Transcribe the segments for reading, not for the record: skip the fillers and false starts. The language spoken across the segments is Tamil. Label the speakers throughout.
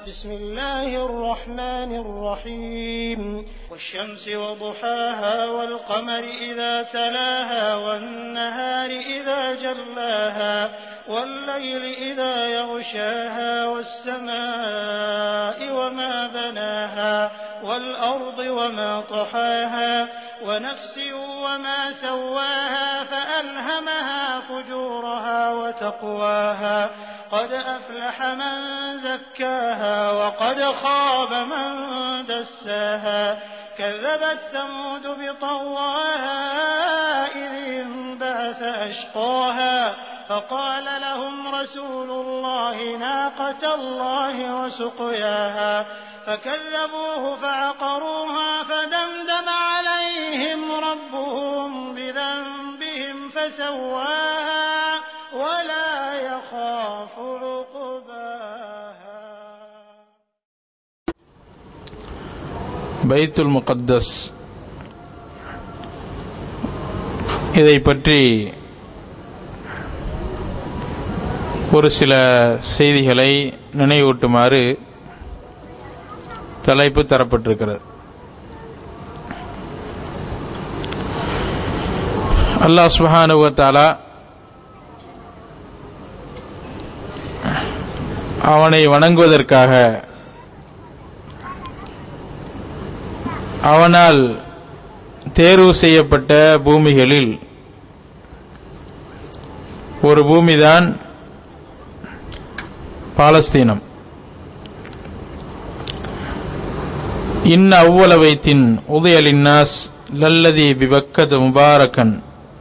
Speaker 1: بسم الله الرحمن الرحيم والشمس وضحاها والقمر إذا تلاها والنهار إذا جلاها والليل إذا يغشاها والسماء وما بناها والأرض وما طحاها ونفس وما سواها فألهمها فجورها وتقواها قد أفلح من زكاها وقد خاب من دساها كذبت ثمود بطغواها إذ انبعث أشقاها فقال لهم رسول الله ناقة الله وسقياها فكذبوه فعقروها فدمدم عليهم ربهم بذنبهم فسواها ولا يخاف عقباها.
Speaker 2: பைத்துல் முகத்தஸ் இதை பற்றி ஒரு சில செய்திகளை நினைவூட்டுமாறு தலைப்பு தரப்பட்டிருக்கிறது. அல்லாஹ் சுப்ஹானஹு வ தஆலா அவனை வணங்குவதற்காக அவனால் தேர்வு செய்யப்பட்ட பூமிகளில் ஒரு பூமிதான் பாலஸ்தீனம். இன்ன அவ்வள வைத்தின் உதய லின்னாஸ் லல்லதி பிபக்கத் முபாரக்கன்.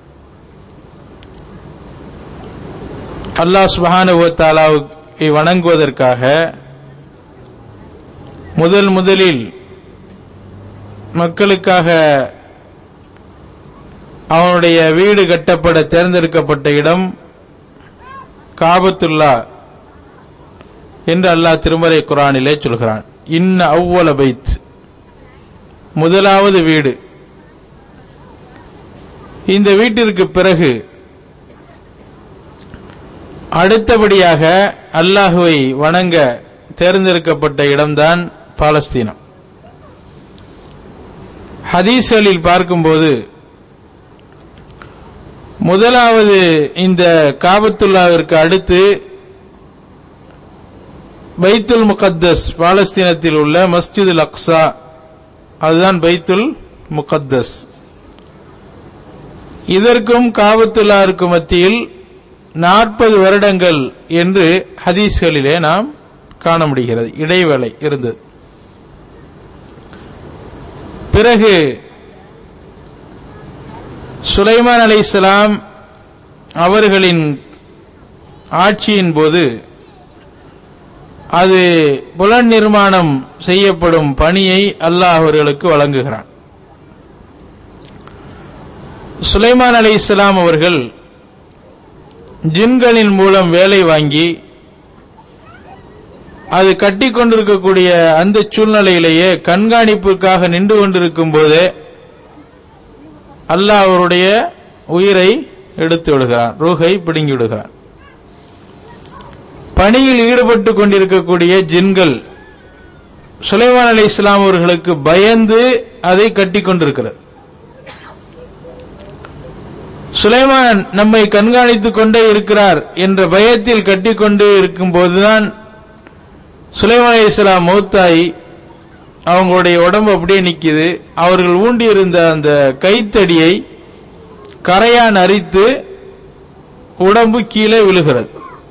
Speaker 2: அல்லாஹ் சுப்ஹானஹு வ தஆலாவை வணங்குவதற்காக முதலில் மக்களுக்காக அவனுடைய வீடு கட்டப்பட தேர்ந்தெடுக்கப்பட்ட இடம் காபத்துல்லா என்று அல்லாஹ் திருமறை குர்ஆனிலே சொல்கிறான். இன்ன அவ்வள பைத், முதலாவது வீடு. இந்த வீட்டிற்கு பிறகு அடுத்தபடியாக அல்லாஹுவை வணங்க தேர்ந்தெடுக்கப்பட்ட இடம்தான் பாலஸ்தீனம். ஹதீஸ்களில் பார்க்கும்போது முதலாவது இந்த காபத்துல்லாவிற்கு அடுத்து பைத்துல் முகத்தஸ், பாலஸ்தீனத்தில் உள்ள மஸ்ஜிதுல் அக்ஸா, அதுதான் பைத்துல் முகத்தஸ். இதற்கும் காபத்துல்லாவிற்கும் மத்தியில் 40 வருடங்கள் என்று ஹதீஸ்களிலே நாம் காண முடிகிறது. இடைவேளை இருந்தது. பிறகு சுலைமான் அலைஹிஸ்ஸலாம் அவர்களின் ஆட்சியின் போது அது புலன் நிர்மாணம் செய்யப்படும் பணியை அல்லாஹ் அவர்களுக்கு வழங்குகிறான். சுலைமான் அலைஹிஸ்ஸலாம் அவர்கள் ஜின்களின் மூலம் வேலை வாங்கி அது கட்டிக்கொண்டிருக்கக்கூடிய அந்த சூழ்நிலையிலேயே கண்காணிப்புக்காக நின்று கொண்டிருக்கும் போதே அல்லாஹ் அவருடைய உயிரை எடுத்து விடுகிறான், ரூஹை பிடுங்கி விடுகிறான். பணியில் ஈடுபட்டுக் கொண்டிருக்கக்கூடிய ஜின்கள் சுலைமான் அலைஹிஸ்ஸலாம் அவர்களுக்கு பயந்து அதை கட்டிக்கொண்டிருக்கிறது. சுலைமான் நம்மை கண்காணித்துக் கொண்டே இருக்கிறார் என்ற பயத்தில் கட்டிக்கொண்டு இருக்கும் போதுதான் சுலைமான் அலைஹிஸ்ஸலாம் மௌத்தாயி அவங்களுடைய உடம்பு அப்படியே நிக்குது. அவர்கள் ஊண்டியிருந்த அந்த கைத்தடியை கரையான் அரித்து உடம்பு கீழே விழுகிறது.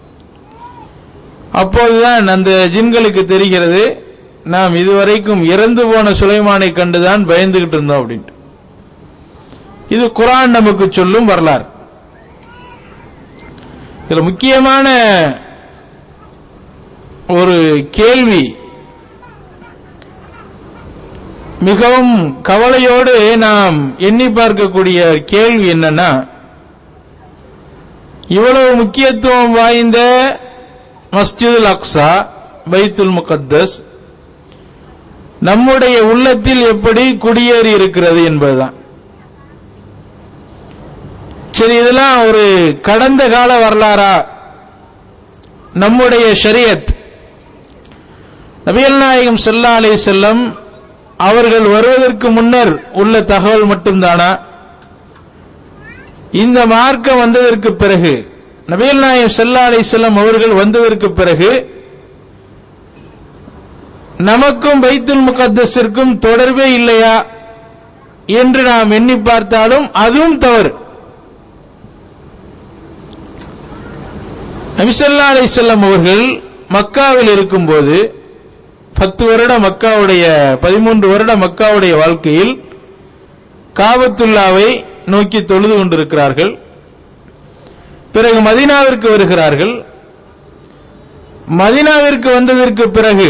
Speaker 2: அப்போதுதான் அந்த ஜின்களுக்கு தெரிகிறது, நாம் இதுவரைக்கும் இறந்து போன சுலைமானை கண்டுதான் பயந்துகிட்டு இருந்தோம் அப்படின்ட்டு. இது குர்ஆன் நமக்கு சொல்லும் வரலாறு. இதுல முக்கியமான ஒரு கேள்வி, மிகவும் கவலையோடு நாம் எண்ணி பார்க்கக்கூடிய கேள்வி என்னன்னா, இவ்வளவு முக்கியத்துவம் வாய்ந்த மஸ்ஜிதுல் அக்ஸா, பைத்துல் முகத்தஸ் நம்முடைய உள்ளத்தில் எப்படி குடியேறி இருக்கிறது என்பதுதான். சரி, இதெல்லாம் ஒரு கடந்த கால வரலாறா? நம்முடைய ஷரியத் நபிகள் நாயகம் ஸல்லல்லாஹு அலைஹி வஸல்லம் அவர்கள் வருவதற்கு முன்னர் உள்ள தகவல் மட்டும்தானா? இந்த மார்க்கம் வந்ததற்கு பிறகு, நபிகள் நாயகம் ஸல்லல்லாஹு அலைஹி வஸல்லம் அவர்கள் வந்ததற்கு பிறகு நமக்கும் பைத்துல் முகத்தஸிற்கும் தொடர்பே இல்லையா என்று நாம் எண்ணி பார்த்தாலும் அதுவும் தவறு. நபி ஸல்லல்லாஹு அலைஹி வஸல்லம் அவர்கள் மக்காவில் இருக்கும்போது 10 வருட மக்காவுடைய 13 வருட மக்காவுடைய வாழ்க்கையில் காபத்துல்லாவை நோக்கி தொழுது கொண்டிருக்கிறார்கள். பிறகு மதீனாவிற்கு வருகிறார்கள். மதீனாவிற்கு வந்ததற்கு பிறகு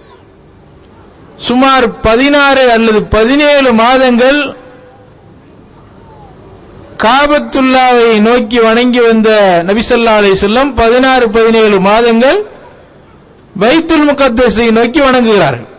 Speaker 2: சுமார் 16 அல்லது 17 மாதங்கள் காபத்துல்லாவை நோக்கி வணங்கி வந்த நபி ஸல்லல்லாஹு அலைஹி வஸல்லம் 16-17 மாதங்கள் பைத்துல் முகத்தஸை நோக்கி வணங்குகிறார்கள்.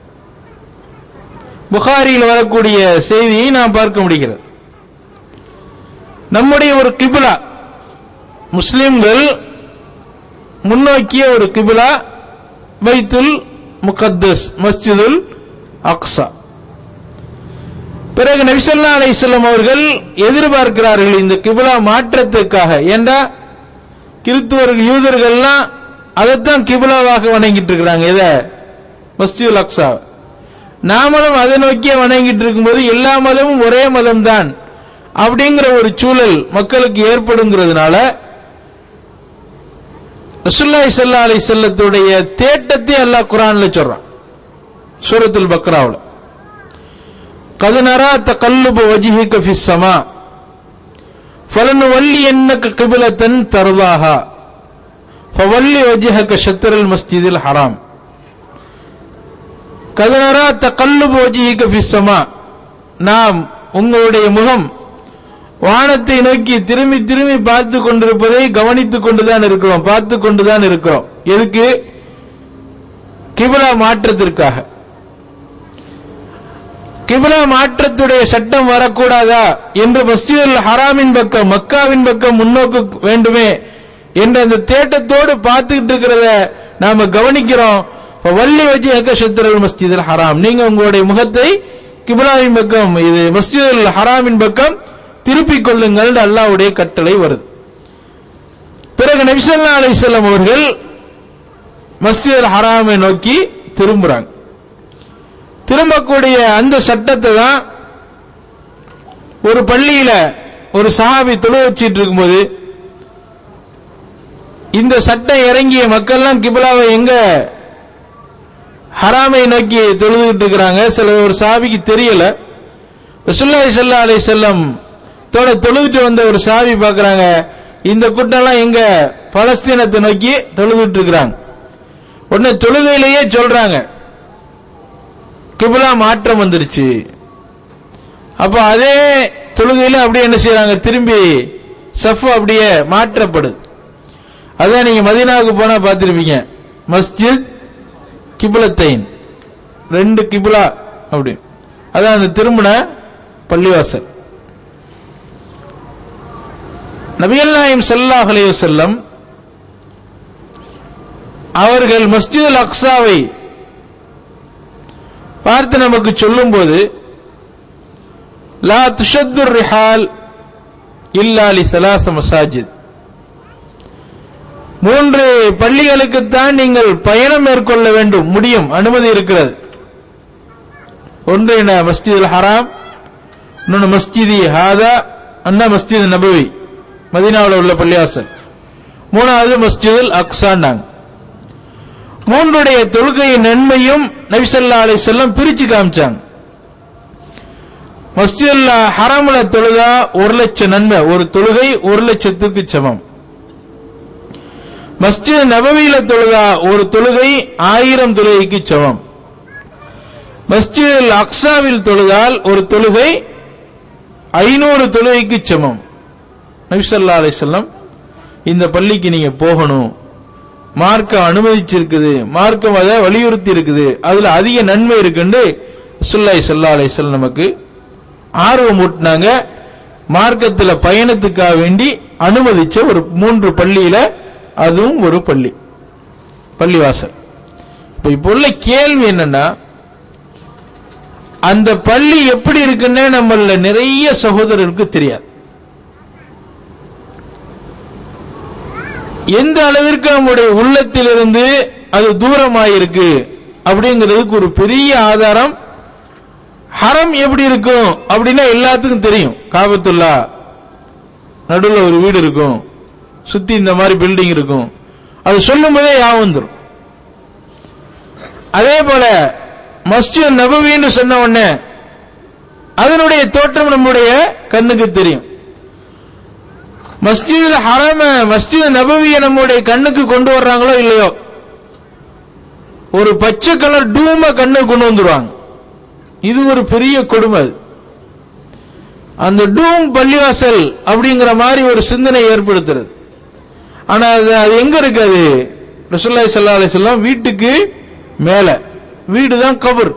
Speaker 2: புகாரியில் வரக்கூடிய செய்தியை நாம் பார்க்க முடிகிறது. நம்முடைய ஒரு கிப்லா, முஸ்லிம்கள் முன்னோக்கிய ஒரு கிப்லா பைத்துல் முகத்தஸ், மஸ்ஜிதுல் அக்ஸா. பிறகு நபி ஸல்லல்லாஹு அலைஹி வஸல்லம் அவர்கள் எதிர்பார்க்கிறார்கள் இந்த கிப்லா மாற்றத்துக்காக. ஏண்டா கிறிஸ்துவர்கள் யூதர்கள்லாம் அதைத்தான் கிப்லாவாக வணங்கிட்டு இருக்கிறாங்க. எதை? மஸ்ஜிதுல் அக்ஸா. நாமளும் அதை நோக்கிய வணங்கிட்டு இருக்கும்போது எல்லா மதமும் ஒரே மதம் தான் அப்படிங்கிற ஒரு சூழல் மக்களுக்கு ஏற்படுங்கிறதுனால ரசூலுல்லாஹி ஸல்லல்லாஹு அலைஹி வஸல்லத்துடைய தேட்டத்தை அல்லாஹ் குர்ஆன்ல சொல்றான். சூரத்துல் பக்ராவுல கத் நரா தகல்லுப வஜ்ஹிக ஃபிஸ் ஸமா ஃபலனுவல்லியன்னக கிப்லத்தன் தர்தாஹா ஃபவல்லி வஜ்ஹக ஷத்ரல் மஸ்ஜிதில் ஹராம். கத் நரா தகல்லுப வஜ்ஹிக ஃபிஸ் ஸமா, நாம் உங்களுடைய முகம் வானத்தை நோக்கி திரும்பி திரும்பி பார்த்து கொண்டிருப்பதை கவனித்துக் கொண்டுதான் இருக்கிறோம், பார்த்து கொண்டுதான் இருக்கிறோம். எதுக்கு? கிப்லா மாற்றத்திற்காக. கிப்லா மாற்றத்துடைய சட்டம் வரக்கூடாதா என்று மஸ்ஜிதுல் ஹராமின் பக்கம், மக்காவின் பக்கம் முன்னோக்கு வேண்டுமே என்ற அந்த தேட்டத்தோடு பார்த்துக்கிட்டு இருக்கிறத நாம கவனிக்கிறோம். வள்ளி வஜ்ஹக ஷத்ரல் மஸ்ஜிதுல் ஹராம், நீங்க உங்களுடைய முகத்தை கிப்லாவின் பக்கம், இது மஸ்ஜிதுல் ஹராமின் பக்கம் திருப்பிக் கொள்ளுங்கள் அல்லாஹ்வுடைய கட்டளை வருது. பிறகு நபி ஸல்லல்லாஹு அலைஹி வஸல்லம் அவர்கள் மஸ்ஜிதுல் ஹராமை நோக்கி திரும்புறாங்க. திரும்பக்கூடிய அந்த சட்டத்தை தான் ஒரு பள்ளியில ஒரு சஹாபி தொழு வச்சிட்டு இருக்கும்போது இந்த சட்டம் இறங்கிய மக்கள்லாம் கிப்லாவை எங்க ஹராமை நோக்கி தொழுதுகிட்டு இருக்கிறாங்க. சில ஒரு சஹாபிக்கு தெரியல. ரசூலுல்லாஹி ஸல்லல்லாஹு அலைஹி வஸல்லம் தொழுதுட்டு வந்த ஒரு சஹாபி பார்க்கறாங்க, இந்த கூட்டம்லாம் எங்க பலஸ்தீனத்தை நோக்கி தொழுதுட்டு இருக்கிறாங்க. உடனே தொழுகையிலேயே சொல்றாங்க கிப்லா மாற்றம் வந்துருச்சு. அப்ப அதே தொழுகையில அப்படியே என்ன செய்யறாங்க, திரும்பி சஃப் அப்படியே மாற்றப்படுது. அதான் நீங்க மதீனாவுக்கு போனா பார்த்திருப்பீங்க, மஸ்ஜித் கிப்லத்தைன், 2 கிப்லா அப்படி. அதான் அந்த திரும்பின பள்ளிவாசல். நபிகள் நாயகம் ஸல்லல்லாஹு அலைஹி வஸல்லம் அவர்கள் மஸ்ஜிதுல் அக்ஸாவை பார்த்து நமக்கு சொல்லும்போது லா துஷத்துர் ரிஹால் இல்லா லி ஸலாஸ மசாஜித், 3 பள்ளிகளுக்குத்தான் நீங்கள் பயணம் மேற்கொள்ள வேண்டும், முடியும், அனுமதி இருக்கிறது. ஒன்று என்ன? மஸ்ஜிதுல் ஹராம், இன்னொன்று மஸ்ஜிதி ஹாதா, அண்ணா மஸ்ஜித் நபவி மதீனாவில் உள்ள பள்ளிவாசல், 3வது மஸ்ஜிதுல் அக்ஸாண்டாங்க. 3உடைய தொழுகையின் நன்மையும் நபி ஸல்லல்லாஹு அலைஹி வஸல்லம் பிரிச்சு காமிச்சாங்க. மஸ்ஜிதுல் ஹராம்ல தொழுதா 1,00,000 நன்மை, ஒரு தொழுகை 1,00,000க்கு சமம். மஸ்ஜித் நபவியில தொழுதா ஒரு தொழுகை 1000 தொழுகைக்கு சமம். மஸ்ஜிதுல் அக்ஸாவில் தொழுதால் ஒரு தொழுகை 500 தொழுகைக்கு சமம். நபி ஸல்லல்லாஹு அலைஹி வஸல்லம் இந்த பள்ளிக்கு நீங்க போகணும், மார்க்கம் அனுமதிச்சிருக்குது, மார்க்கம் அதை வலியுறுத்தி இருக்குது, அதுல அதிக நன்மை இருக்குன்னு ரசூலுல்லாஹி ஸல்லல்லாஹு அலைஹி வஸல்லம் நமக்கு ஆர்வம் ஊட்டினாங்க. மார்க்கத்துல பயணத்துக்காக வேண்டி அனுமதிச்ச ஒரு 3 பள்ளியில அதுவும் ஒரு பள்ளிவாசல். இப்ப உள்ள கேள்வி என்னன்னா, அந்த பள்ளி எப்படி இருக்குன்னு நம்மள நிறைய சகோதரருக்கு தெரியாது. எந்த அளவிற்கு நம்முடைய உள்ளத்திலிருந்து அது தூரமாயிருக்கு அப்படிங்கிறதுக்கு ஒரு பெரிய ஆதாரம், ஹரம் எப்படி இருக்கும் அப்படின்னா எல்லாத்துக்கும் தெரியும். காபத்துல்லா நடுவில் ஒரு வீடு இருக்கும், சுத்தி இந்த மாதிரி பில்டிங் இருக்கும், அது சொல்லும் போதே ஞாபகம் வந்துடும். அதே போல மஸ்ஜித் நபவின்னு சொன்ன உடனே அதனுடைய தோற்றம் நம்முடைய கண்ணுக்கு தெரியும். மஸ்ஜித் ஹராம மஸ்ஜித் நபவியை நம்முடைய கண்ணுக்கு கொண்டு வர்றாங்களோ இல்லையோ, ஒரு பச்சை கலர் டூம கண்ணுக்கு கொண்டு வந்துருவாங்க. இது ஒரு பெரிய கொடுமை. அந்த டூம் பள்ளிவாசல் அப்படிங்கிற மாதிரி ஒரு சிந்தனை ஏற்படுத்துறது. ஆனா அது எங்க இருக்காது? ரசூலுல்லாஹி ஸல்லல்லாஹு அலைஹி வஸல்லம் வீட்டுக்கு மேல, வீடு தான் கபர்.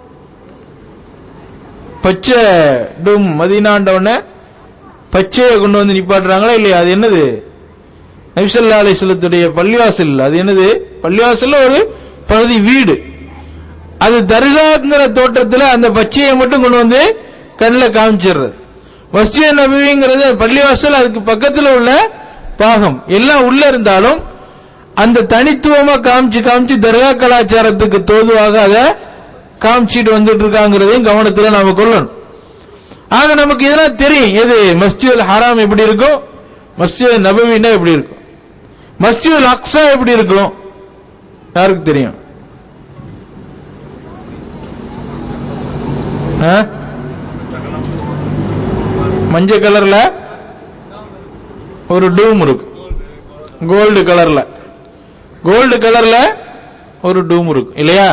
Speaker 2: பச்சை டூம் மதீனாண்டவன பச்சையை கொண்டு வந்து நிப்பாட்டுறாங்களா இல்லையா? அது என்னது? நபி ஸல்லல்லாஹு அலைஹி வஸல்லத்துடைய பள்ளிவாசல். அது என்னது? பள்ளிவாசல்ல ஒரு பகுதி வீடு. அது தர்காங்கிற தோட்டத்தில் அந்த பச்சையை மட்டும் கொண்டு வந்து கண்ணில் காமிச்சிடுறது. மஸ்ஜித் நபவிங்கிறது பள்ளிவாசல், அதுக்கு பக்கத்தில் உள்ள பாகம் எல்லாம் உள்ள இருந்தாலும் அந்த தனித்துவமா காமிச்சு தர்கா கலாச்சாரத்துக்கு தோதுவாக அதை காமிச்சிட்டு வந்துட்டு இருக்காங்கிறதையும் கவனத்தில் நாம கொள்ளணும். ஆக நமக்கு இதெல்லாம் தெரியும். எது மஸ்ஜித் ஹராம் எப்படி இருக்கும், மஸ்ஜித் நபவின்னா எப்படி இருக்கும், மஸ்ஜித் அக்ஸா எப்படி இருக்கும், யாருக்கு தெரியும்? மஞ்சள் கலர்ல ஒரு டூம் இருக்கு, கோல்டு கலர்ல ஒரு டூம் இருக்கு இல்லையா?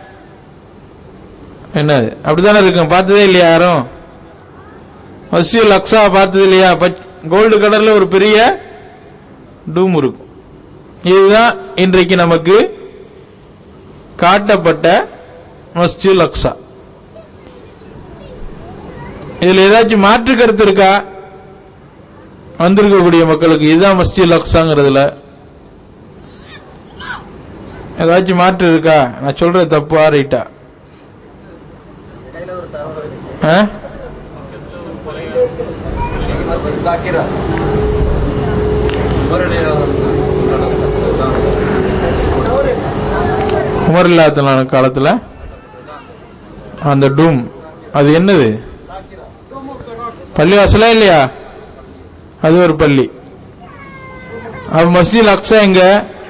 Speaker 2: என்னது அப்படித்தானே இருக்கும்? பார்த்ததே இல்லையா யாரும்? மஸ்ஜித் அக்ஸா பார்த்தது இல்லையா? கோல்டு கலர்ல ஒரு பெரிய டூம் இருக்கும். இதுதான் இன்றைக்கு நமக்கு காட்டப்பட்ட மஸ்ஜித் அக்ஸா. இதுல ஏதாச்சும் மாற்று கருத்து இருக்கா வந்திருக்கக்கூடிய மக்களுக்கு? இதுதான் மஸ்ஜித் அக்ஸாங்கிறதுல ஏதாச்சும் மாற்று இருக்கா? நான் சொல்றது தப்பா ரைட்டா? உமர் இல்லாத காலத்துல அந்த டூம் அது என்னது? பள்ளிவாசலா இல்லையா? அது ஒரு பள்ளி. அப்ப மஸ்ஜித் அக்ஸா எங்க?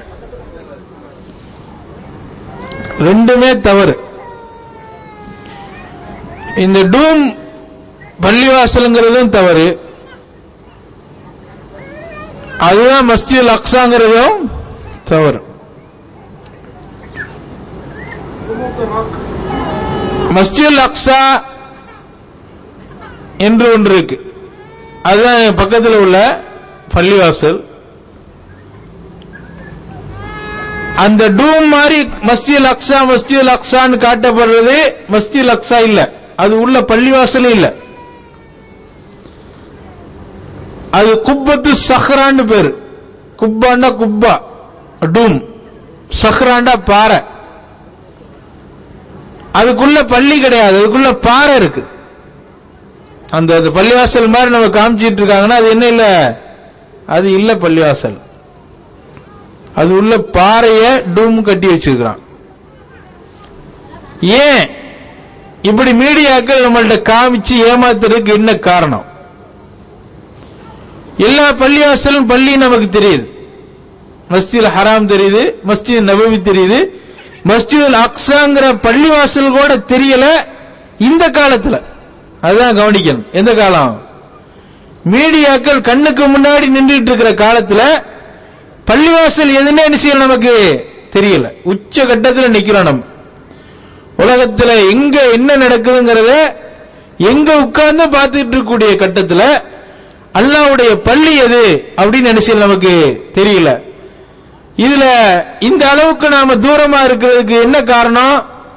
Speaker 2: ரெண்டுமே தவறு. இந்த டூம் பள்ளிவாசலுங்கிறதும் தவறு, அதுதான் மஸ்ஜித் அக்ஸாங்கிறதும் தவறு. மஸ்ஜித் அக்ஸா என்று ஒன்று இருக்கு, அதுதான் பக்கத்தில் உள்ள பள்ளிவாசல். அந்த டூம் மாதிரி மஸ்ஜித் அக்ஸான்னு காட்டப்படுறது மஸ்ஜித் அக்ஸா இல்ல, அது உள்ள பள்ளிவாசல் இல்ல. அது குப்பத்து சஹ்ரான்னு பேரு. குப்பாண்டா குப்பா, டூம், சஹ்ராண்டா பாறை. அதுக்குள்ள பள்ளி கிடையாது, அதுக்குள்ள பாறை இருக்கு. அந்த பள்ளிவாசல் மாதிரி நம்ம காமிச்சிட்டு இருக்காங்கன்னா அது என்ன இல்ல, அது இல்ல பள்ளிவாசல். அது உள்ள பாறைய டூம் கட்டி வச்சிருக்கிறான். ஏன் இப்படி மீடியாக்கள் நம்மள்ட்ட காமிச்சு ஏமாத்துறதுக்கு என்ன காரணம்? எல்லா பள்ளிவாசலும் பள்ளி நமக்கு தெரியுது, மஸ்ஜித் ஹராம் தெரியுது, மஸ்ஜித் நபவி தெரியுது, மஸ்ஜித் அக்ஸாங்கிற பள்ளிவாசல் கூட தெரியல இந்த காலத்துல. அதுதான் கவனிக்கணும். எந்த காலம்? மீடியாக்கள் கண்ணுக்கு முன்னாடி நின்றுட்டு இருக்கிற காலத்துல பள்ளிவாசல் எதுன்னு என்ன செய்யல நமக்கு தெரியல. உச்ச கட்டத்தில் நிக்கிறோம். நம்ம உலகத்துல எங்க என்ன நடக்குதுங்கிறத எங்க உட்கார்ந்து பார்த்துட்டு இருக்கக்கூடிய கட்டத்துல அல்லாஹ்வுடைய பள்ளி எது அப்படின்னு என்ன செய்யல நமக்கு தெரியல. இதுல இந்த அளவுக்கு நாம தூரமா இருக்கிறதுக்கு என்ன காரணம்?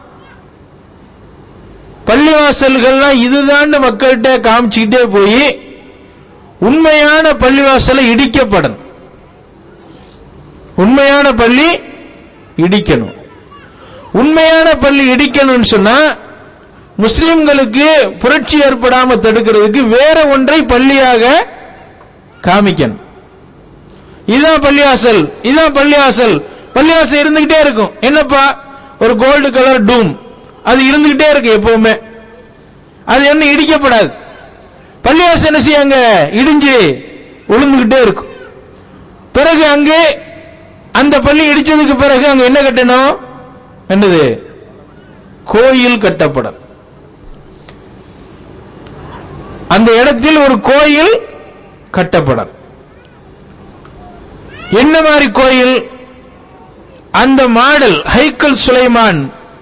Speaker 2: பள்ளிவாசல்கள்லாம் இதுதான் மக்கள்கிட்ட காமிச்சுக்கிட்டே போய் உண்மையான பள்ளிவாசலை இடிக்கப்படணும். உண்மையான பள்ளி இடிக்கணும். உண்மையான பள்ளி இடிக்கணும்னு சொன்னா முஸ்லிம்களுக்கு புரட்சி ஏற்படாம தடுக்கிறதுக்கு வேற ஒன்றை பள்ளியாக காமிக்கணும். இதுதான் பள்ளிவாசல், இதுதான் பள்ளிவாசல். பள்ளிவாசல் இருந்துகிட்டே இருக்கும். என்னப்பா, ஒரு கோல்டு கலர் டூம், அது இருந்துகிட்டே இருக்கு எப்பவுமே. அது என்ன இடிக்கப்படாது. பள்ளிவாசல் என்ன செய்யாங்க, இடிஞ்சு விழுந்துகிட்டே இருக்கும். பிறகு அங்கே அந்த பள்ளி இடிச்சதுக்கு பிறகு அங்க என்ன கட்டணும், என்னது, கோயில் கட்டப்படும். அந்த இடத்தில் ஒரு கோயில் கட்டப்படும். என்ன மாதிரி கோயில்? அந்த மாடல் ஹைக்கல் சுலைமான்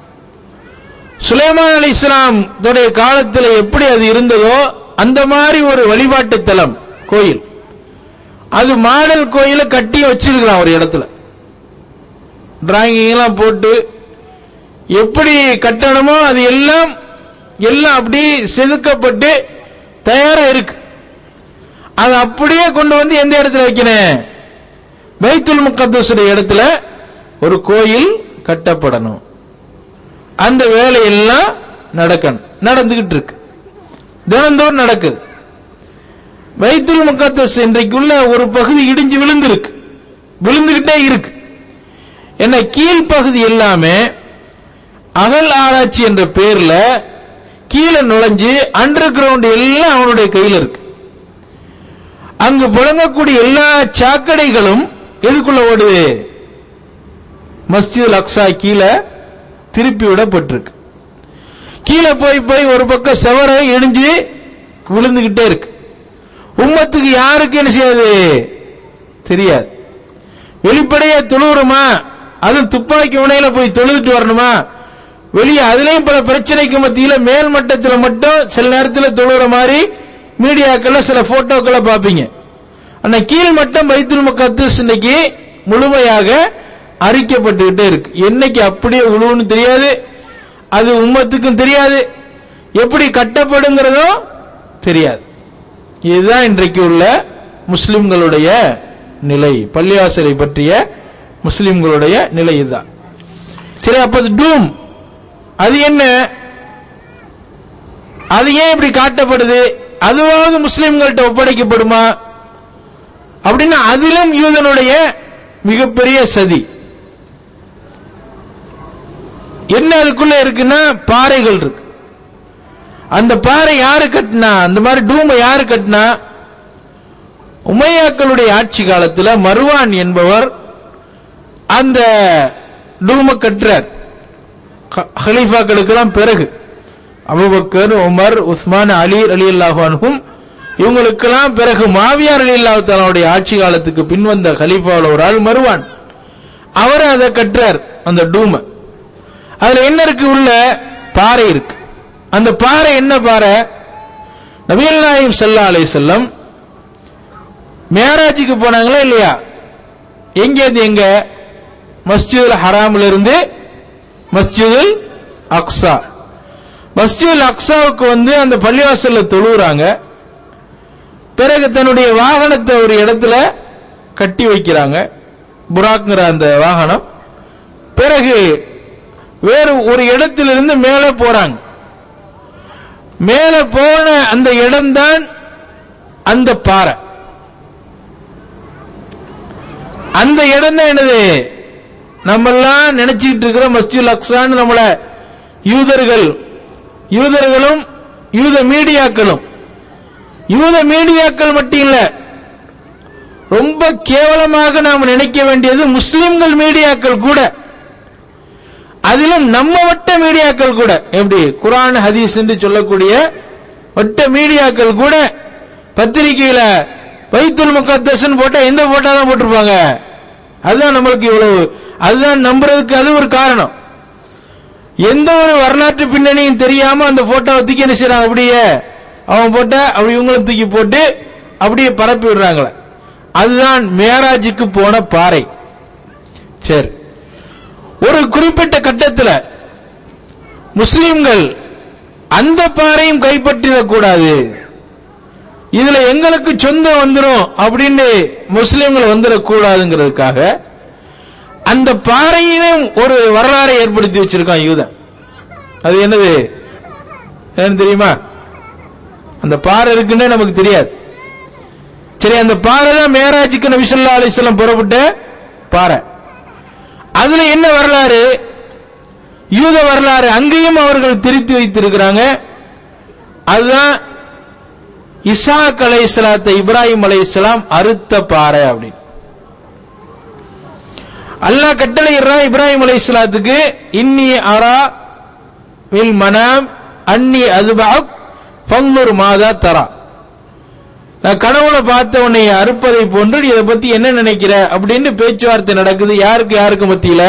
Speaker 2: அலைஹிஸ்ஸலாம் காலத்தில் எப்படி அது இருந்ததோ அந்த மாதிரி ஒரு வழிபாட்டு தலம் கோயில். அது மாடல் கோயில கட்டி வச்சிருக்கலாம் ஒரு இடத்துல. டிராயிங் எல்லாம் போட்டு எப்படி கட்டணுமோ அது எல்லாம் அப்படி செதுக்கப்பட்டு தயாரா இருக்கு. அது அப்படியே கொண்டு வந்து எந்த இடத்துல வைக்கணும், பைத்துல் முகத்தஸ் இடத்துல ஒரு கோயில் கட்டப்படணும். அந்த வேலையெல்லாம் நடக்கணும், நடந்துகிட்டு இருக்கு, தினந்தோறும் நடக்குது. பைத்துல் முகத்தஸ் இன்றைக்குள்ள ஒரு பகுதி இடிஞ்சு விழுந்துகிட்டே இருக்கு. என்ன, கீழ்பகுதி எல்லாமே அகல் ஆராய்ச்சி என்ற பேர்ல கீழே நுழைஞ்சு அண்டர் கிரவுண்ட் எல்லாம் அவனுடைய கையில் இருக்கு. அங்கு புழங்கக்கூடிய எல்லா சாக்கடைகளும் எதுக்குள்ள ஓடுது, மஸ்ஜிதுல் அக்ஸா கீழே திருப்பி விடப்பட்டிருக்கு. கீழே போய் ஒரு பக்கம் செவரை இடிஞ்சு விழுந்துகிட்டே இருக்கு. உம்மத்துக்கு யாருக்கு என்ன செய்யாது தெரியாது. வெளிப்படையா தொழுகிறோமா, அதுவும் துப்பாக்கி முனையில போய் தொழுதுட்டு வரணுமா, வெளியே அதுலயும் பல பிரச்சனைக்கு மத்தியில மேல் மட்டத்தில் மட்டும் சில நேரத்தில் தொழுகிற மாதிரி மீடியாக்கள்ல சில போட்டோக்களை பார்ப்பீங்க. ஆனா கீழ் மட்டம் பைத்துல் முகத்தஸ் இன்னைக்கு முழுமையாக அறிக்கப்பட்டுக்கிட்டே இருக்கு. என்னைக்கு அப்படியே உழுவுன்னு தெரியாது, அது உம்மத்துக்கும் தெரியாது, எப்படி கட்டப்படுங்கிறதும் தெரியாது. இதுதான் இன்றைக்கு உள்ள முஸ்லிம்களுடைய நிலை. பள்ளிவாசலை பற்றிய முஸ்லிம்களுடைய நிலை இதுதான். சரி, அப்ப டூம் அது என்ன, அது ஏன் இப்படி காட்டப்படுது, அதுவாக முஸ்லிம்கள்ட்ட ஒப்படைக்கப்படுமா அப்படின்னா அதிலும் யூதனுடைய மிகப்பெரிய சதி. என்ன அதுக்குள்ள இருக்குன்னா பாறைகள் இருக்கு. அந்த பாறை யாரு கட்டினா, அந்த மாதிரி டூமை யாரு கட்டினா, உமையாக்களுடைய ஆட்சி காலத்தில் மர்வான் என்பவர் அந்த டூமை கட்டுறார். ஹலீஃபாக்களுக்கெல்லாம் பிறகு அபூபக்கர், உமர், உஸ்மான், அலி ரலியல்லாஹு அன்ஹும் இவங்களுக்கெல்லாம் பிறகு முஆவியா ரலியல்லாஹு தஆலாவுடைய ஆட்சி காலத்துக்கு பின்வந்த ஹலீஃபாவுல ஒரு ஆள் மர்வான். அவர் அதை கட்டுறார் அந்த டூமை. அதுல என்ன இருக்கு, உள்ள பாறை இருக்கு. அந்த பாறை என்ன பாறை, நபிகள் நாயகம் ஸல்லல்லாஹு அலைஹி வஸல்லம் மியராஜுக்கு போனாங்களா இல்லையா, எங்க மஸ்ஜிதுல் ஹராம்ல இருந்து மஸ்ஜிதுல் அக்ஸா. மஸ்ஜிதுல் அக்ஸாவுக்கு வந்து அந்த பள்ளிவாசல்ல தொழுகிறாங்க. பிறகு தன்னுடைய வாகனத்தை ஒரு இடத்துல கட்டி வைக்கிறாங்க, புராக்ங்கிற அந்த வாகனம். பிறகு வேறு ஒரு இடத்திலிருந்து மேலே போறாங்க. மேலே போன அந்த இடம்தான் அந்த பாறை. அந்த இடம் தான் என்னது, நம்ம எல்லாம் நினைச்சுக்கிட்டு இருக்கிற மஸ்ஜிதுல் அக்ஸான்னு நம்மள யூதர்களும் யூத மீடியாக்கள் மட்டும் இல்ல, ரொம்ப கேவலமாக நாம் நினைக்க வேண்டியது முஸ்லிம்கள் மீடியாக்கள் கூட, அதிலும் நம்ம வட்ட மீடியாக்கள் கூட, எப்படி குர்ஆன் ஹதீஸ் என்று சொல்லக்கூடிய வட்ட மீடியாக்கள் கூட பத்திரிகையில பைத்துல் முகத்தஸ் போட்டா எந்த போட்டா தான் போட்டிருப்பாங்க. அதுதான் நம்மளுக்கு இவ்வளவு, அதுதான் நம்புறதுக்கு அது ஒரு காரணம். எந்த ஒரு வரலாற்று பின்னணியும் தெரியாம அந்த போட்டோவை தூக்கி என்ன செய்யறாங்க, அப்படியே அவன் போட்ட அப்படி இவங்களும் தூக்கி போட்டு அப்படியே பரப்பி விடுறாங்களே, அதுதான் மேராஜுக்கு போன பாறை. சரி, ஒரு குறிப்பிட்ட கட்டத்தில் முஸ்லிம்கள் அந்த பாறையும் கைப்பற்றிடக் கூடாது, இதுல எங்களுக்கு சொந்தம் வந்துடும் அப்படின்னு முஸ்லிம்கள் வந்துடக்கூடாதுங்கிறதுக்காக அந்த பாறையிலும் ஒரு வரலாறை ஏற்படுத்தி வச்சிருக்கான் யூதன். அது என்னது தெரியுமா? அந்த பாறை இருக்குன்னு நமக்கு தெரியாது. சரி, அந்த பாறை தான் மேராஜுக்கு நபி ஸல்லல்லாஹு அலைஹி வஸல்லம் புறப்பட்ட பாறை. அதுல என்ன வரலாறு? யூத வரலாறு. அங்கேயும் அவர்கள் திரித்து வைத்திருக்கிறாங்க. அதுதான் இஸ்ஹாக் அலைஹிஸ்ஸலாத்தை இப்ராஹிம் அலைஹிஸ்ஸலாம் அறுத்த பாறை அப்படின்னு அல்லாஹ் கட்டளையிடுறான் இப்ராஹிம் அலைஹிஸ்ஸலாத்துக்கு. இன்னி அரா வில் மனாம் அன்னி அதுபஅக் ஃபன்துர் மாதா தரா. நான் கனவுல பார்த்த உன்னை அறுப்பதை போன்று இதை பத்தி என்ன நினைக்கிற அப்படின்னு பேச்சுவார்த்தை நடக்குது. யாருக்கு மத்தியில?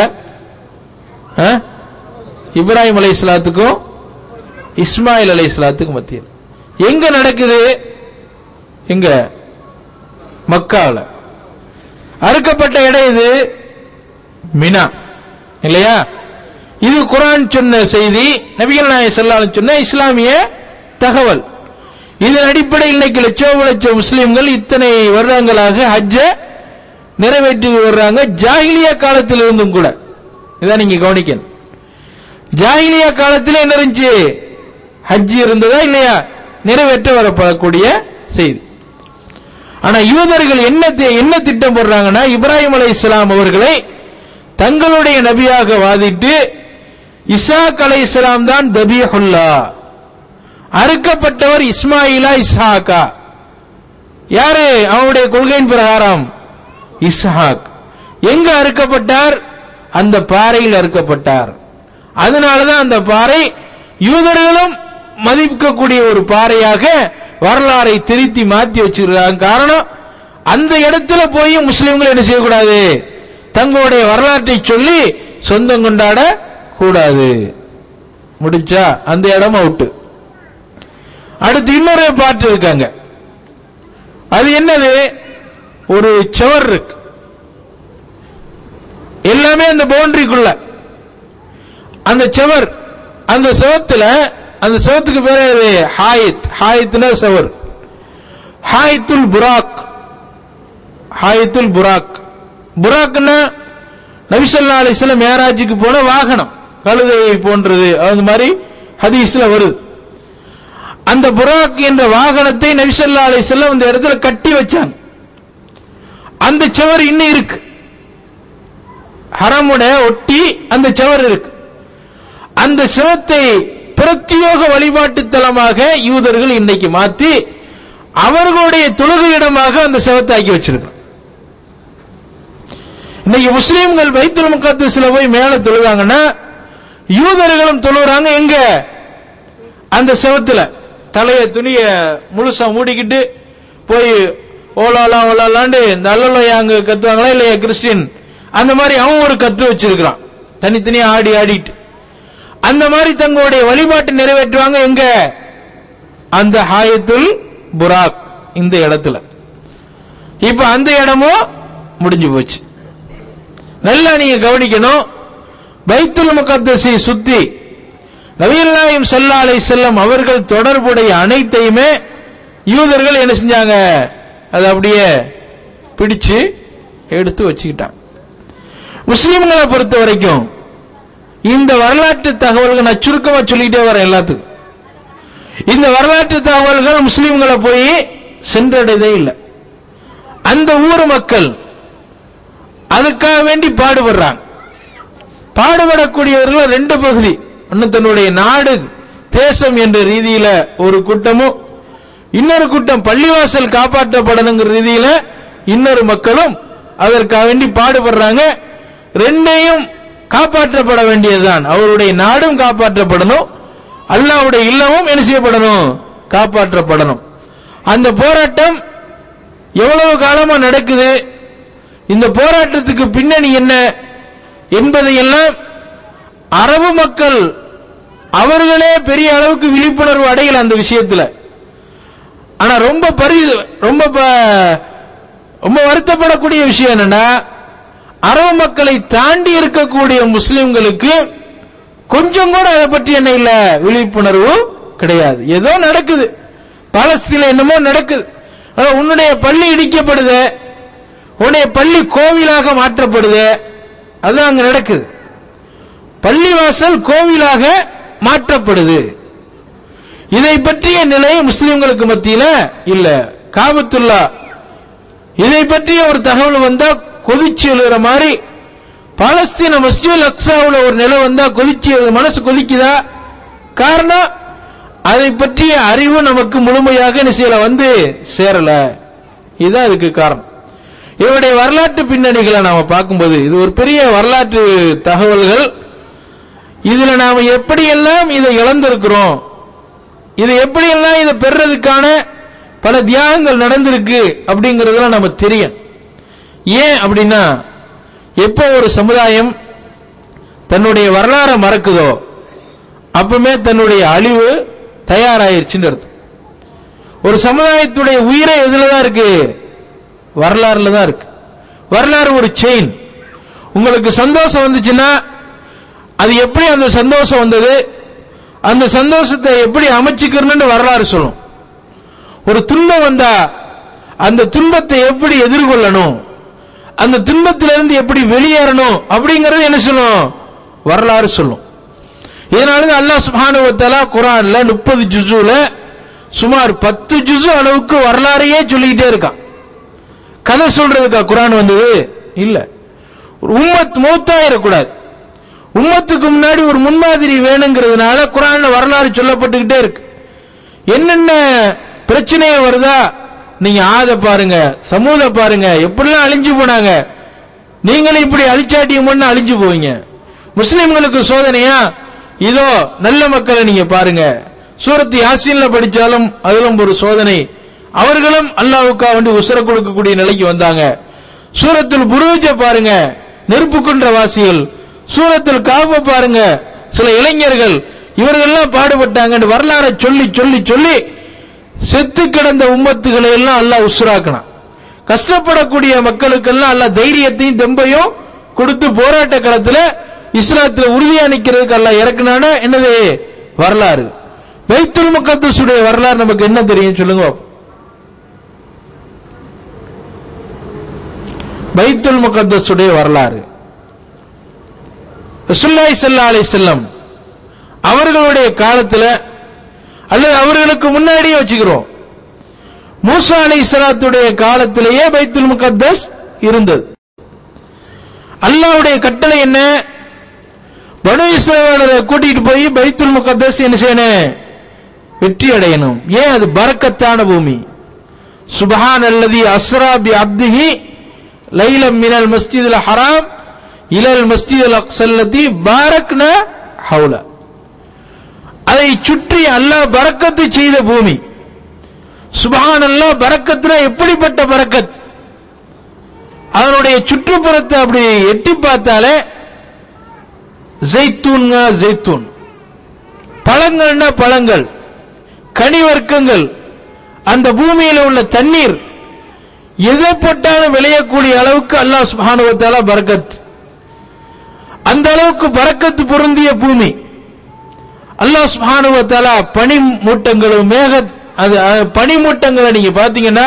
Speaker 2: இப்ராஹிம் அலைஹிஸ்ஸலாத்துக்கும் இஸ்மாயில் அலைஹிஸ்ஸலாத்துக்கும் மத்தியில். எங்க நடக்குது? எங்க? மக்காவுல. அறுக்கப்பட்ட இடம் இது மினா இல்லையா? இது குர்ஆன் சொன்ன செய்தி, நபிகள் நாயகம் ஸல்லல்லாஹு அலைஹி வஸல்லம் சொன்ன இஸ்லாமிய தகவல். இதன் அடிப்படையில் இன்னைக்கு லட்சம் முஸ்லிம்கள் இத்தனை வருடங்களாக ஹஜ்ஜ நிறைவேற்றி வர்றாங்க. ஜாஹிலியா காலத்தில் இருந்தும் கூட இதான் நீங்க கவனிக்கணும். ஜாஹிலியா காலத்தில் என்ன இருந்துச்சு? ஹஜ் இருந்ததா இல்லையா? நிறைவேற்ற வரப்படக்கூடிய செய்தி. ஆனா யூதர்கள் என்ன திட்டம் போடுறாங்கன்னா, இப்ராஹிம் அலைஹிஸ்ஸலாம் அவர்களை தங்களுடைய நபியாக வாதிட்டு இஸ்ஹாக் அலைஹிஸ்ஸலாம் தான் தபீஹுல்லா, அறுக்கப்பட்டவர் இஸ்மாயிலா இஸ்ஹாக்கா? யாரு? அவருடைய கொள்கையின் பிரகாரம் இஸ்ஹாக். எங்க அறுக்கப்பட்டார்? அந்த பாறையில் அறுக்கப்பட்டார். அதனாலதான் அந்த பாறை யூதர்களும் மதிக்கக்கூடிய ஒரு பாறையாக வரலாறை திருத்தி மாற்றி வச்சிருக்காங்க. காரணம், அந்த இடத்துல போய் முஸ்லிம்கள் என்ன செய்யக்கூடாது? தங்களுடைய வரலாற்றை சொல்லி சொந்தம் கொண்டாட கூடாது. முடிச்சா அந்த இடம் அவுட்டு. அடுத்து இன்னொரு பாட்டு இருக்காங்க. அது என்னது? ஒரு சுவர் இருக்கு, எல்லாமே அந்த பவுண்டரிக்குள்ள. அந்த சுவர், அந்த சுவத்துல, அந்த சுவத்துக்கு பேரு ஹாயித். ஹாயித்னா சுவர். ஹாயித்துல் புராக். ஹாயித்துல் புராக். புராக்னா நபி ஸல்லல்லாஹு அலைஹி வஸல்லம் மேராஜுக்கு போன வாகனம், கழுதையை போன்றது. அந்த மாதிரி ஹதீஸ்ல வருது. அந்த புராக் என்ற வாகனத்தை நபி ஸல்லல்லாஹு அலைஹி வஸல்லம் இந்த இடத்துல கட்டி வச்சாங்க. அந்த சுவர் இன்னும் இருக்கு, ஹரமுட ஒட்டி அந்த சுவர் இருக்கு. அந்த சுவத்தை பிரத்யோக வழிபாட்டு தலமாக யூதர்கள் இன்னைக்கு மாத்தி அவர்களுடைய தொழுகை இடமாக அந்த சுவத்தை ஆக்கி வச்சிருக்காங்க. இன்னைக்கு முஸ்லீம்கள் பைத்துல் முகத்தஸ்ல போய் மேல தொழுவாங்கன்னா யூதர்களும் தொழுறாங்க. எங்க? அந்த சுவத்துல தலைய துணிய முழுசா மூடிக்கிட்டு போய் ஓலாலாம் ஓலாலாண்டு இந்த அல்லலையாங்க கத்துவாங்களா இல்லையா கிறிஸ்டின்? அந்த மாதிரி அவன் ஒரு கத்து வச்சிருக்கிறான், தனித்தனியா ஆடிட்டு. அந்த மாதிரி தங்களுடைய வழிபாட்டை நிறைவேற்றுவாங்க. எங்க? அந்த ஹாயத்துல் புராக் இந்த இடத்துல. இப்ப அந்த இடமும் முடிஞ்சு போச்சு. நல்லா நீங்க கவனிக்கணும். பைத்துல் முகத்தஸை சுத்தி நபிகள் நாயகம் ஸல்லல்லாஹு அலைஹி வஸல்லம் அவர்கள் தொடர்புடைய அனைத்தையுமே யூதர்கள் என்ன செஞ்சாங்க? அதை அப்படியே பிடிச்சு எடுத்து வச்சுக்கிட்டாங்க. முஸ்லிம்களை பொறுத்த வரைக்கும் இந்த வரலாற்று தகவல்கள் நான் சுருக்கமா சொல்லிட்டே வரேன் எல்லாத்துக்கும். இந்த வரலாற்று தகவல்கள் முஸ்லிம்களை போய் சென்றடையதே இல்லை. அந்த ஊர் மக்கள் அதுக்காக வேண்டி பாடுபடுறாங்க. பாடுபடக்கூடியவர்கள் ரெண்டு பகுதி. ஒன்னு தன்னுடைய நாடு தேசம் என்ற ரீதியில ஒரு கூட்டமும், இன்னொரு கூட்டம் பள்ளிவாசல் காப்பாற்றப்படணுங்கிற ரீதியில இன்னொரு மக்களும் அதற்காக வேண்டி பாடுபடுறாங்க. ரெண்டையும் காப்பாற்றப்பட வேண்டியதுதான். அவருடைய நாடும் காப்பாற்றப்படணும், அல்லாஹ்வுடைய இல்லமும் என்ன செய்யப்படணும்? காப்பாற்றப்படணும். அந்த போராட்டம் எவ்வளவு காலமா நடக்குது, இந்த போராட்டத்துக்கு பின்னணி என்ன என்பதையெல்லாம் அரபு மக்கள் அவர்களே பெரிய அளவுக்கு விழிப்புணர்வு அடையல அந்த விஷயத்துல. ஆனா ரொம்ப வருத்தப்படக்கூடிய விஷயம் என்னன்னா, அரபு மக்களை தாண்டி இருக்கக்கூடிய முஸ்லிம்களுக்கு கொஞ்சம் கூட அதை பற்றி என்ன இல்ல, விழிப்புணர்வு கிடையாது. ஏதோ நடக்குது, பாலஸ்தீன்ல என்னமோ நடக்குது, உன்னுடைய பள்ளி இடிக்கப்படுது, உன்னுடைய பள்ளி கோவிலாக மாற்றப்படுது, அதுதான் அங்க நடக்குது. பள்ளிவாசல் கோவிலாக மாற்றப்படுது. இதை பற்றிய நிலை முஸ்லிம்களுக்கு மத்தியில இல்ல. காபத்துல்லா இதை பற்றிய ஒரு தகவல் வந்தா கொதிச்சு எழுற மாதிரி, பாலஸ்தீன மஸ்ஜிதுல் அக்ஸாவுல ஒரு நிலை வந்தா கொதிச்சு மனசு கொதிக்குதா? காரணம், அதை பற்றிய அறிவு நமக்கு முழுமையாக நிச்சயில வந்து சேரல. இதுதான் அதுக்கு காரணம். இவருடைய வரலாற்று பின்னணிகளை நாம பார்க்கும்போது இது ஒரு பெரிய வரலாற்று தகவல்கள். இதுல நாம எப்படியெல்லாம் இதை இழந்திருக்கிறோம், இது எப்படியெல்லாம் இதை பெறதுக்கான பல தியாகங்கள் நடந்திருக்கு அப்படிங்கறதெல்லாம் நம்ம தெரியும். ஏன் அப்படின்னா, எப்போ ஒரு சமுதாயம் தன்னுடைய வரலாறை மறக்குதோ அப்பவுமே தன்னுடைய அழிவு தயாராயிருச்சுன்னு அர்த்தம். ஒரு சமுதாயத்துடைய உயிரை எதுலதான் இருக்கு? வரலாறுல தான் இருக்கு. வரலாறு ஒரு செயின். உங்களுக்கு சந்தோஷம் வந்துச்சுன்னா அது எப்படி அந்த சந்தோஷம் வந்தது, அந்த சந்தோஷத்தை எப்படி அமைச்சுக்கணும்னு வரலாறு சொல்லும். ஒரு துன்பம் வந்தா அந்த துன்பத்தை எப்படி எதிர்கொள்ளணும், அந்த துன்பத்திலிருந்து எப்படி வெளியேறணும் அப்படிங்கறது என்ன சொல்லும்? வரலாறு சொல்லும். இதனால அல்லாஹ் சுப்ஹானஹு வ தஆலா குர்ஆன்ல 30 ஜுஸுல சுமார் 10 ஜுஸு அளவுக்கு வரலாறையே சொல்லிக்கிட்டே இருக்கான். கதை சொல்றதுக்கா குர்ஆன் வந்தது இல்ல. ஒரு உம்மத் மௌத்தாயிரக்கூடாது, உம்மத்துக்கு முன்னாடி ஒரு முன்மாதிரி வேணுங்கிறதுனால குர்ஆன்ல வரலாறு சொல்லப்பட்டுக்கிட்டே இருக்கு. என்னென்ன பிரச்சனையே வருதா, நீங்க ஆத பாருங்க, சமூக பாருங்க, எப்படிலாம் அழிஞ்சு போனாங்க, நீங்களும் இப்படி அழிச்சாட்டியம் பண்ண அழிஞ்சு போவீங்க. முஸ்லிம்களுக்கு சோதனையா, இதோ நல்ல மக்களை நீங்க பாருங்க. சூரத்து யாசீன்ல படிச்சாலும் அதிலும் ஒரு சோதனை. அவர்களும் அல்லாஹ்வுக்காக வேண்டி உசுர கொடுக்கக்கூடிய நிலைக்கு வந்தாங்க. சூரத்துல் புரூஜ பாருங்க, நெருப்புக்குன்ற வாசிகள். சூரத்துல் காஃப பாருங்க, சில இளைஞர்கள், இவர்கள்லாம் பாடுபட்டாங்க. வரலாறை சொல்லி சொல்லி சொல்லி செத்து கிடந்த உம்மத்துகளை எல்லாம் அல்லாஹ் உசுராக்கினான். கஷ்டப்படக்கூடிய மக்களுக்கெல்லாம் அல்லாஹ் தைரியத்தையும் தெம்பையும் கொடுத்து போராட்ட களத்துல இஸ்லாத்துல உறுதியா நிக்கிறதுக்கு அல்லாஹ் இறக்குனான. என்னது வரலாறு? பைத்துல் முகத்தஸுடைய வரலாறு நமக்கு என்ன தெரியும் சொல்லுங்க. பைத்துல் முகத்தஸுடைய வரலாறு ரசூலுல்லாஹி ஸல்லல்லாஹு அலைஹி வஸல்லம் அவர்களுடைய காலத்துல அல்லது அவர்களுக்கு முன்னாடியே வச்சுக்கிறோம், மூசா அலைஹிஸ்ஸலாத்துடைய காலத்திலேயே பைத்துல் முகத்தஸ் இருந்தது. அல்லாஹ்வுடைய கட்டளை என்ன? பனு இஸ்ரவேலரை கூட்டிட்டு போய் பைத்துல் முகத்தஸ் என்ன செய்யணும்? வெற்றி அடையணும். ஏன்? அது பரக்கத்தான பூமி. சுப்ஹானல்லதி அஸ்ரா பி அப்திஹி லைலம் மினல் மஸ்ஜிதில் ஹராம் இலல் மஸ்ஜிதில் அக்ஸல்லதி பாரக்னா ஹவுலா. அதை சுற்றி அல்லாஹ் பரக்கத்து செய்த பூமி. சுப்ஹானல்லாஹ், பரக்கத்துனா எப்படிப்பட்ட பரக்கத்? அதனுடைய சுற்றுப்புறத்தை அப்படி எட்டி பார்த்தாலே ஜெய்தூன் ஜெய்தூன், பழங்கள்னா பழங்கள், கனிவர்க்கங்கள், அந்த பூமியில உள்ள தண்ணீர் எதை போட்டாலும் விளையக்கூடிய அளவுக்கு அல்லாஹ் சுப்ஹானஹு வ தஆலா பரக்கத். அந்த அளவுக்கு பரக்கத்து பொருந்திய பூமி. அல்லாஹ் சுப்ஹானஹு வ தஆலா பனிமூட்டங்களும் பனிமூட்டங்களை நீங்க பாத்தீங்கன்னா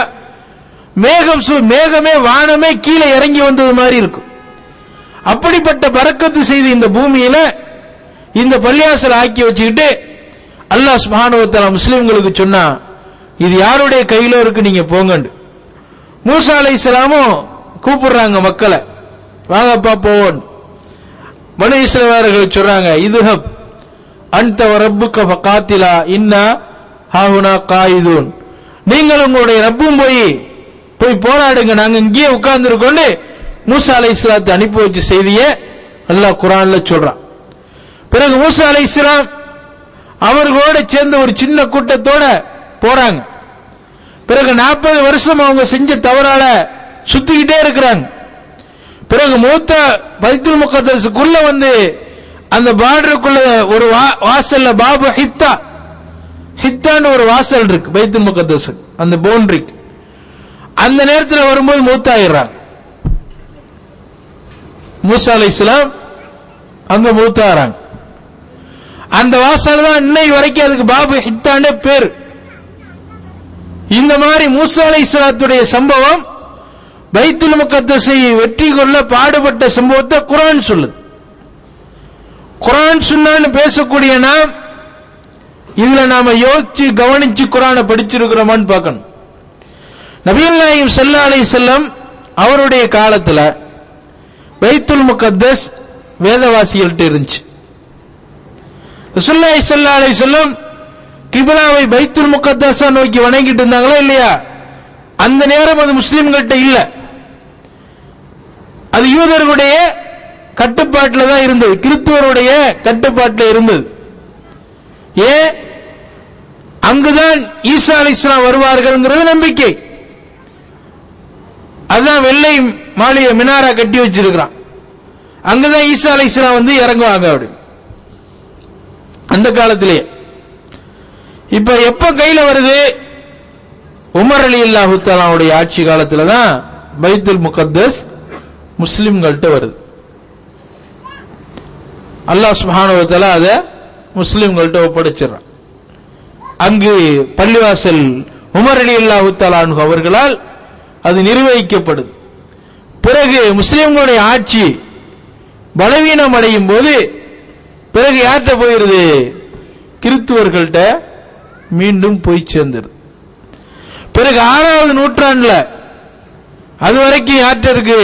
Speaker 2: மேகமே வானமே கீழே இறங்கி வந்தது மாதிரி இருக்கும். அப்படிப்பட்ட பரக்கத்து செய்த இந்த பூமியில இந்த பள்ளியாசல் ஆக்கி வச்சுக்கிட்டு அல்லாஹ் சுப்ஹானஹு வ தஆலா முஸ்லிம்களுக்கு சொன்னா, இது யாருடைய கையில இருக்கு, நீங்க போங்க. மூசா அலைஹிஸ்ஸலாமும் கூப்பிடுறாங்க மக்களை, வாங்கப்பா போவோம். பனு இஸ்ரவேலர்கள் சொல்றாங்க, இதுஹப் அன்த வ ரப்புக ஃபகாத்திலா இன்னா ஹாஹுனா காயிதுன். நீங்கள் உங்களுடைய ரப்பும் போய் போராடுங்க, நாங்க இங்கேயே உட்கார்ந்து இருக்கோம்னு மூசா அலைஹிஸ்ஸலாத்தை அனுப்பி வச்ச செய்தியை அல்லாஹ் குர்ஆன்ல சொல்றான். பிறகு மூசா அலைஹிஸ்ஸலாம் அவர்களோட சேர்ந்த ஒரு சின்ன கூட்டத்தோட போறாங்க. பிறகு 40 வருஷம் அவங்க செஞ்ச தவறால சுத்திக்கிட்டே இருக்கிறாங்க. பிறகு மூத்த பைத்துல் முகத்தஸுக்குள்ள வந்து அந்த பார்டருக்குள்ள ஒரு வாசல்ல பாபு ஹித்தான்னு ஒரு வாசல் இருக்கு பைத்துல் முகத்தஸ், அந்த பவுண்டரிக்கு. அந்த நேரத்தில் வரும்போது மூத்தாயிடுறாங்க. மூசா அலைஹிஸ்ஸலாம் அங்க மூத்தாகிறாங்க. அந்த வாசல் தான் இன்னை வரைக்கும் அதுக்கு பாபு ஹித்தானே பேர். இந்த மாதிரி மூசா அலைஹிஸ்ஸலாத்துடைய சம்பவம் பைத்துல் முகத்தஸை வெற்றி கொள்ள பாடுபட்ட சம்பவத்தை குர்ஆன் சொல்லுது. குர்ஆன் சுன்னான்னு பேசக்கூடிய நாம் இதுல நாம யோசிச்சு கவனிச்சு குர்ஆனை படிச்சிருக்கிறோமான்னு பார்க்கணும். நபிகள் நாயகம் ஸல்லல்லாஹு அலைஹி வஸல்லம் அவருடைய காலத்துல பைத்துல் முகத்தஸ் வேதவாசிகள்ட்ட இருந்துச்சு. ரசூலுல்லாஹி ஸல்லல்லாஹு அலைஹி வஸல்லம் கிப்லாவை பைத்துல் முகத்தஸை நோக்கி வணங்கிட்டு இருந்தாங்களா இல்லையா? அந்த நேரம் அது முஸ்லிம்கள்ட்ட இல்ல, அது யூதர்களுடைய கட்டுப்பாட்டில் தான் இருந்தது, கிறிஸ்துவருடைய கட்டுப்பாட்டில் இருந்தது. ஏன்? அங்குதான் ஈசா அலைஹிஸ்ஸலாம் வருவார்கள்ங்கிறது நம்பிக்கை. அதுதான் வெள்ளை மாளிகை மினாரா கட்டி வச்சிருக்கிறான், அங்கதான் ஈசா அலைஹிஸ்ஸலாம் வந்து இறங்குவாங்க அப்படி அந்த காலத்திலேயே. இப்ப எப்ப கையில வருது? உமர் ரலியல்லாஹு தஆலாவுடைய ஆட்சி காலத்துல தான் பைத்துல் முகத்தஸ் முஸ்லிம்கள்ட்ட வருது. அல்லாஹ் சுப்ஹானஹு வ தஆலா அதை முஸ்லிம்கள்ட்ட ஒப்படைச்சிடறான். அங்கு பள்ளிவாசல் உமர் ரலியல்லாஹு தஆலா அன்ஹு அவர்களால் அது நிர்வகிக்கப்படுது. பிறகு முஸ்லிம்களுடைய ஆட்சி பலவீனம் அடையும் போது பிறகு யார்கிட்ட போயிருது? கிறிஸ்துவர்கள்ட்ட மீண்டும் போய் சேர்ந்துருது. பிறகு 6வது நூற்றாண்டுல அது வரைக்கும் யார்கிட்ட இருக்கு?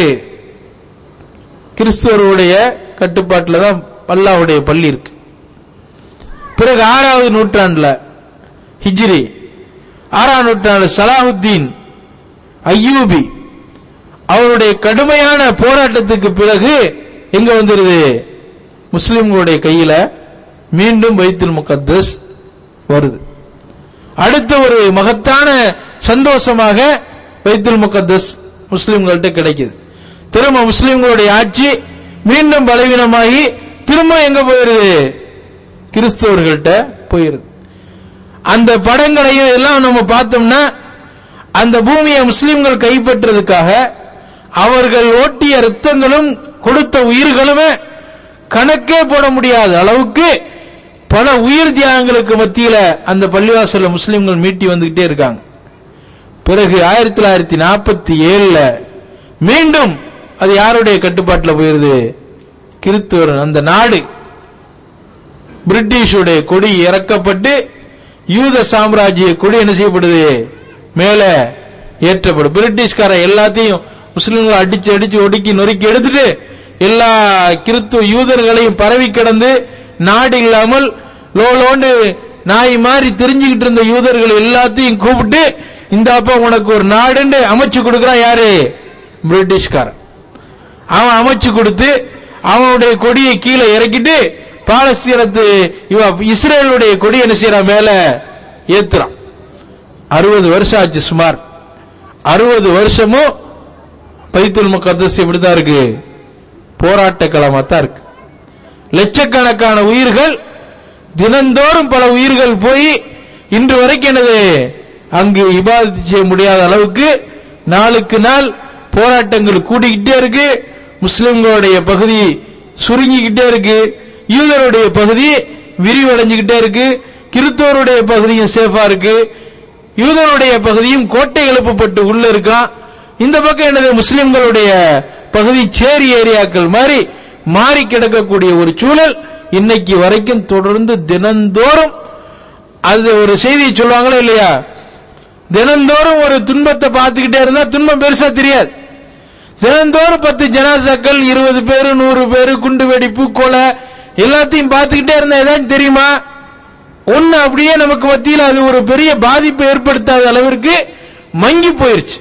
Speaker 2: கிறிஸ்துவருடைய கட்டுப்பாட்டில் தான் அல்லாஹ்வுடைய பள்ளி இருக்கு. பிறகு 6வது நூற்றாண்டுல ஹிஜ்ரி 6ஆம் நூற்றாண்டு சலாஹுத்தீன் அய்யூபி அவருடைய கடுமையான போராட்டத்துக்கு பிறகு எங்க வந்துருது? முஸ்லிம்களுடைய கையில மீண்டும் பைத்துல் முகத்தஸ் வருது. அடுத்த ஒரு மகத்தான சந்தோஷமாக பைத்துல் முகத்தஸ் முஸ்லிம்கள்ட்ட கிடைக்குது. திரும்ப முஸ்லிம்களுடைய ஆட்சி மீண்டும் பலவீனமாகி திரும்ப எங்க போயிருது? கிறிஸ்தவர்கள்ட்ட போயிருது. அந்த படங்களையும் எல்லாம் நம்ம பார்த்தோம்னா அந்த பூமியை முஸ்லிம்கள் கைப்பற்றதுக்காக அவர்கள் ஓட்டிய ரத்தங்களும் கொடுத்த உயிர்களுமே கணக்கே போட முடியாத அளவுக்கு பல உயிர் தியாகங்களுக்கு மத்தியில அந்த பள்ளிவாசல்ல முஸ்லிம்கள் மீட்டி வந்துகிட்டே இருக்காங்க. பிறகு 1947 மீண்டும் அது யாருடைய கட்டுப்பாட்டில் போயிருது? கிறிஸ்துவர். அந்த நாடு பிரிட்டிஷுடைய கொடி இறக்கப்பட்டு யூத சாம்ராஜ்ய கொடி என்ன செய்யப்படுது? மேல ஏற்றப்படும். பிரிட்டிஷ்கார எல்லாத்தையும் முஸ்லிம்களை அடிச்சு அடிச்சு ஒடுக்கி நொறுக்கி எடுத்துட்டு எல்லா கிறிஸ்துவ யூதர்களையும் பரவி கிடந்து நாடு இல்லாமல் லோலோண்டு நாய் மாதிரி தெரிஞ்சுக்கிட்டு இருந்த யூதர்கள் எல்லாத்தையும் கூப்பிட்டு இந்த அப்பா உனக்கு ஒரு நாடுன்னு அமைச்சு கொடுக்கிறான். யாரு? பிரிட்டிஷ்காரன். அவன் அமைச்சு கொடுத்து அவனுடைய கொடியை கீழே இறக்கிட்டு பாலஸ்தீனத்து இஸ்ரேலுடைய கொடி என்ன செய்யறான்? மேல ஏத்துறான். 60 வருஷம் ஆச்சு. சுமார் 60 வருஷமும் பைத்துல் முகத்தஸ் இப்படித்தான் இருக்கு, போராட்ட களமா தான் இருக்கு. லட்சக்கணக்கான உயிர்கள் தினந்தோறும் பல உயிர்கள் போய் இன்று வரைக்கும் என்னது அங்கு இபாதத் செய்ய முடியாத அளவுக்கு நாளுக்கு நாள் போராட்டங்கள் கூடிக்கிட்டே இருக்கு. முஸ்லிம்களுடைய பகுதி சுருங்கிக்கிட்டே இருக்கு, யூதருடைய பகுதி விரிவடைஞ்சுக்கிட்டே இருக்கு, கிறிஸ்தவருடைய பகுதியும் சேஃபா இருக்கு, யூதருடைய பகுதியும் கோட்டை எழுப்பப்பட்டு உள்ள இருக்கான். இந்த பக்கம் என்னது முஸ்லிம்களுடைய பகுதி சேரி ஏரியாக்கள் மாதிரி மாறி கிடக்கக்கூடிய ஒரு சூழல் இன்னைக்கு வரைக்கும் தொடர்ந்து தினந்தோறும். அது ஒரு செய்தியை சொல்லுவாங்களா இல்லையா? தினந்தோறும் ஒரு துன்பத்தை பார்த்துக்கிட்டே இருந்தா துன்பம் பெருசா தெரியாது. தினந்தோறும் 10 ஜனாசாக்கள், 20 பேரு, 100 பேரு, குண்டு வெடிப்பு, கொலை எல்லாத்தையும் பார்த்துக்கிட்டே இருந்தா ஏதாச்சும் தெரியுமா? ஒன்னு அப்படியே நமக்கு மத்தியில் அது ஒரு பெரிய பாதிப்பை ஏற்படுத்தாத அளவிற்கு மங்கி போயிருச்சு.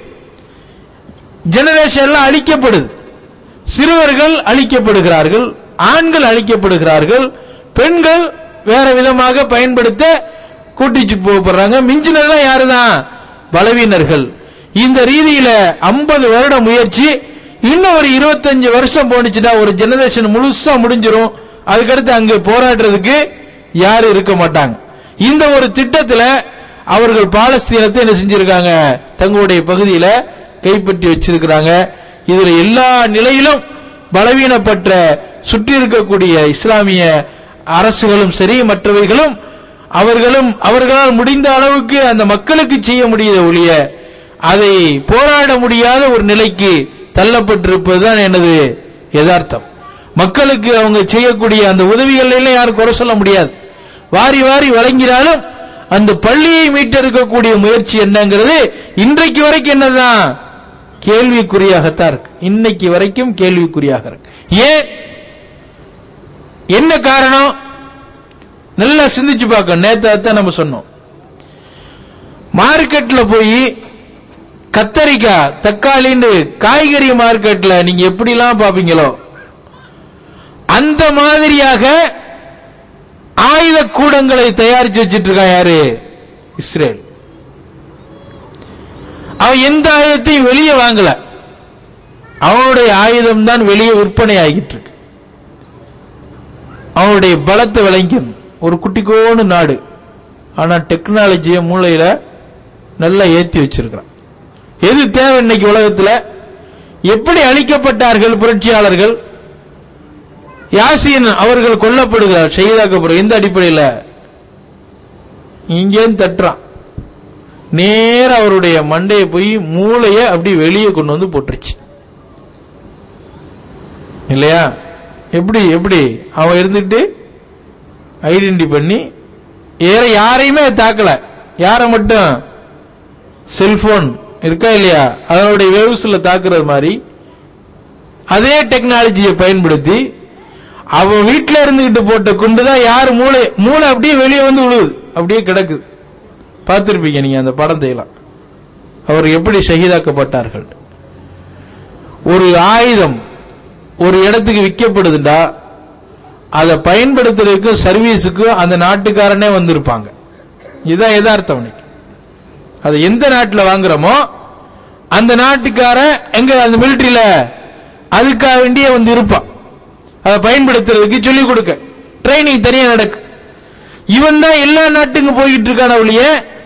Speaker 2: ஜெனரேஷன் எல்லாம் அழிக்கப்படுது. சிறுவர்கள் அழிக்கப்படுகிறார்கள், ஆண்கள் அழிக்கப்படுகிறார்கள், பெண்கள் வேற விதமாக பயன்படுத்த கூட்டிச்சு போகப்படுறாங்க. மிஞ்சினதான் யாருதான்? பலவீனர்கள். இந்த ரீதியில 50 வருட முயற்சி, இன்னும் ஒரு 25 வருஷம் போனுச்சுன்னா ஒரு ஜெனரேஷன் முழுசா முடிஞ்சிரும். அதுக்கடுத்து அங்கே போராடுறதுக்கு யாரும் இருக்க மாட்டாங்க. இந்த ஒரு திட்டத்தில் அவர்கள் பாலஸ்தீனத்தை என்ன செஞ்சிருக்காங்க? தங்களுடைய பகுதியில கைப்பற்றி வச்சிருக்கிறாங்க. இதுல எல்லா நிலையிலும் பலவீனப்பட்ட சுற்றி இருக்கக்கூடிய இஸ்லாமிய அரசுகளும் சரி மற்றவைகளும் அவர்களால் முடிந்த அளவுக்கு அந்த மக்களுக்கு செய்ய முடியாத ஒழிய அதை போராட முடியாத ஒரு நிலைக்கு தள்ளப்பட்டிருப்பதுதான் எனது யதார்த்தம். மக்களுக்கு அவங்க செய்யக்கூடிய அந்த உதவிகள் எல்லாம் யாரும் குறை சொல்ல முடியாது. வாரி வாரி வழங்கினாலும் அந்த பள்ளியை மீட்டெடுக்கக்கூடிய முயற்சி என்னங்கிறது இன்றைக்கு வரைக்கும் என்னதான் கேள்விக்குறியாகத்தான் இருக்கு. இன்னைக்கு வரைக்கும் கேள்விக்குறியாக இருக்கு. ஏன், என்ன காரணம்? நல்லா சிந்திச்சு பார்க்க. நேத்தான் நம்ம சொன்னோம், மார்க்கெட்ல போய் கத்தரிக்காய் தக்காளின்னு காய்கறி மார்க்கெட்ல நீங்க எப்படிலாம் பாப்பீங்களோ அந்த மாதிரியாக ஆயுத கூடங்களை தயாரிச்சு வச்சிட்டு இருக்கான். யாரு? இஸ்ரேல். அவன் எந்த ஆயுதத்தையும் வெளியே வாங்கல, அவனுடைய ஆயுதம் தான் வெளியே விற்பனை ஆகிட்டு இருக்கு. அவனுடைய பலத்தை விளங்கணும். ஒரு குட்டிக்கோன்னு நாடு, ஆனா டெக்னாலஜியை மூளையில நல்லா ஏத்தி வச்சிருக்கிறான். எது தேவை இன்னைக்கு உலகத்தில்? எப்படி அழிக்கப்பட்டார்கள் புரட்சியாளர்கள்? யாசின் அவர்கள் கொல்லப்படுகிறார், ஷஹீதாக்கப்படுகிறார். எந்த அடிப்படையில்? இங்கேன்னு தட்டுறான், நேர அவருடைய மண்டையை போய் மூளைய அப்படி வெளியே கொண்டு வந்து போட்டுருச்சு இல்லையா? எப்படி எப்படி அவன் இருந்துட்டு ஐடென்டி பண்ணி யாரையுமே தாக்கல. யார மட்டும்? செல்போன் இருக்கா இல்லையா, அதனுடைய வேவ்ஸ்ல தாக்குறது மாதிரி அதே டெக்னாலஜியை பயன்படுத்தி அவன் வீட்டில் இருந்துகிட்டு போட்ட குண்டுதான் யாரு மூளை அப்படியே வெளியே வந்து விழுவுது, அப்படியே கிடக்குது. பார்த்திருப்பீங்க நீங்க அந்த படத்தை எல்லாம். அவர் எப்படி ஷஹீதாக்கப்பட்டார்கள். ஒரு ஆயுதம் ஒரு இடத்துக்கு விற்கப்படுதுண்டா அதை பயன்படுத்துறதுக்கு சர்வீஸுக்கு அந்த நாட்டுக்காரனே வந்திருப்பாங்க. இதுதான் யதார்த்தம். அது எந்த நாட்டில் வாங்குறோமோ அந்த நாட்டுக்கார எங்க அந்த மிலிட்டரியில அதுக்காக வேண்டிய வந்து இருப்பான். அதை பயன்படுத்துறதுக்கு சொல்லிக் கொடுக்க ட்ரைனிங் தனியா நடக்கு. இவன் தான் எல்லா நாட்டுக்கும் போயிட்டு இருக்கான ஒழிய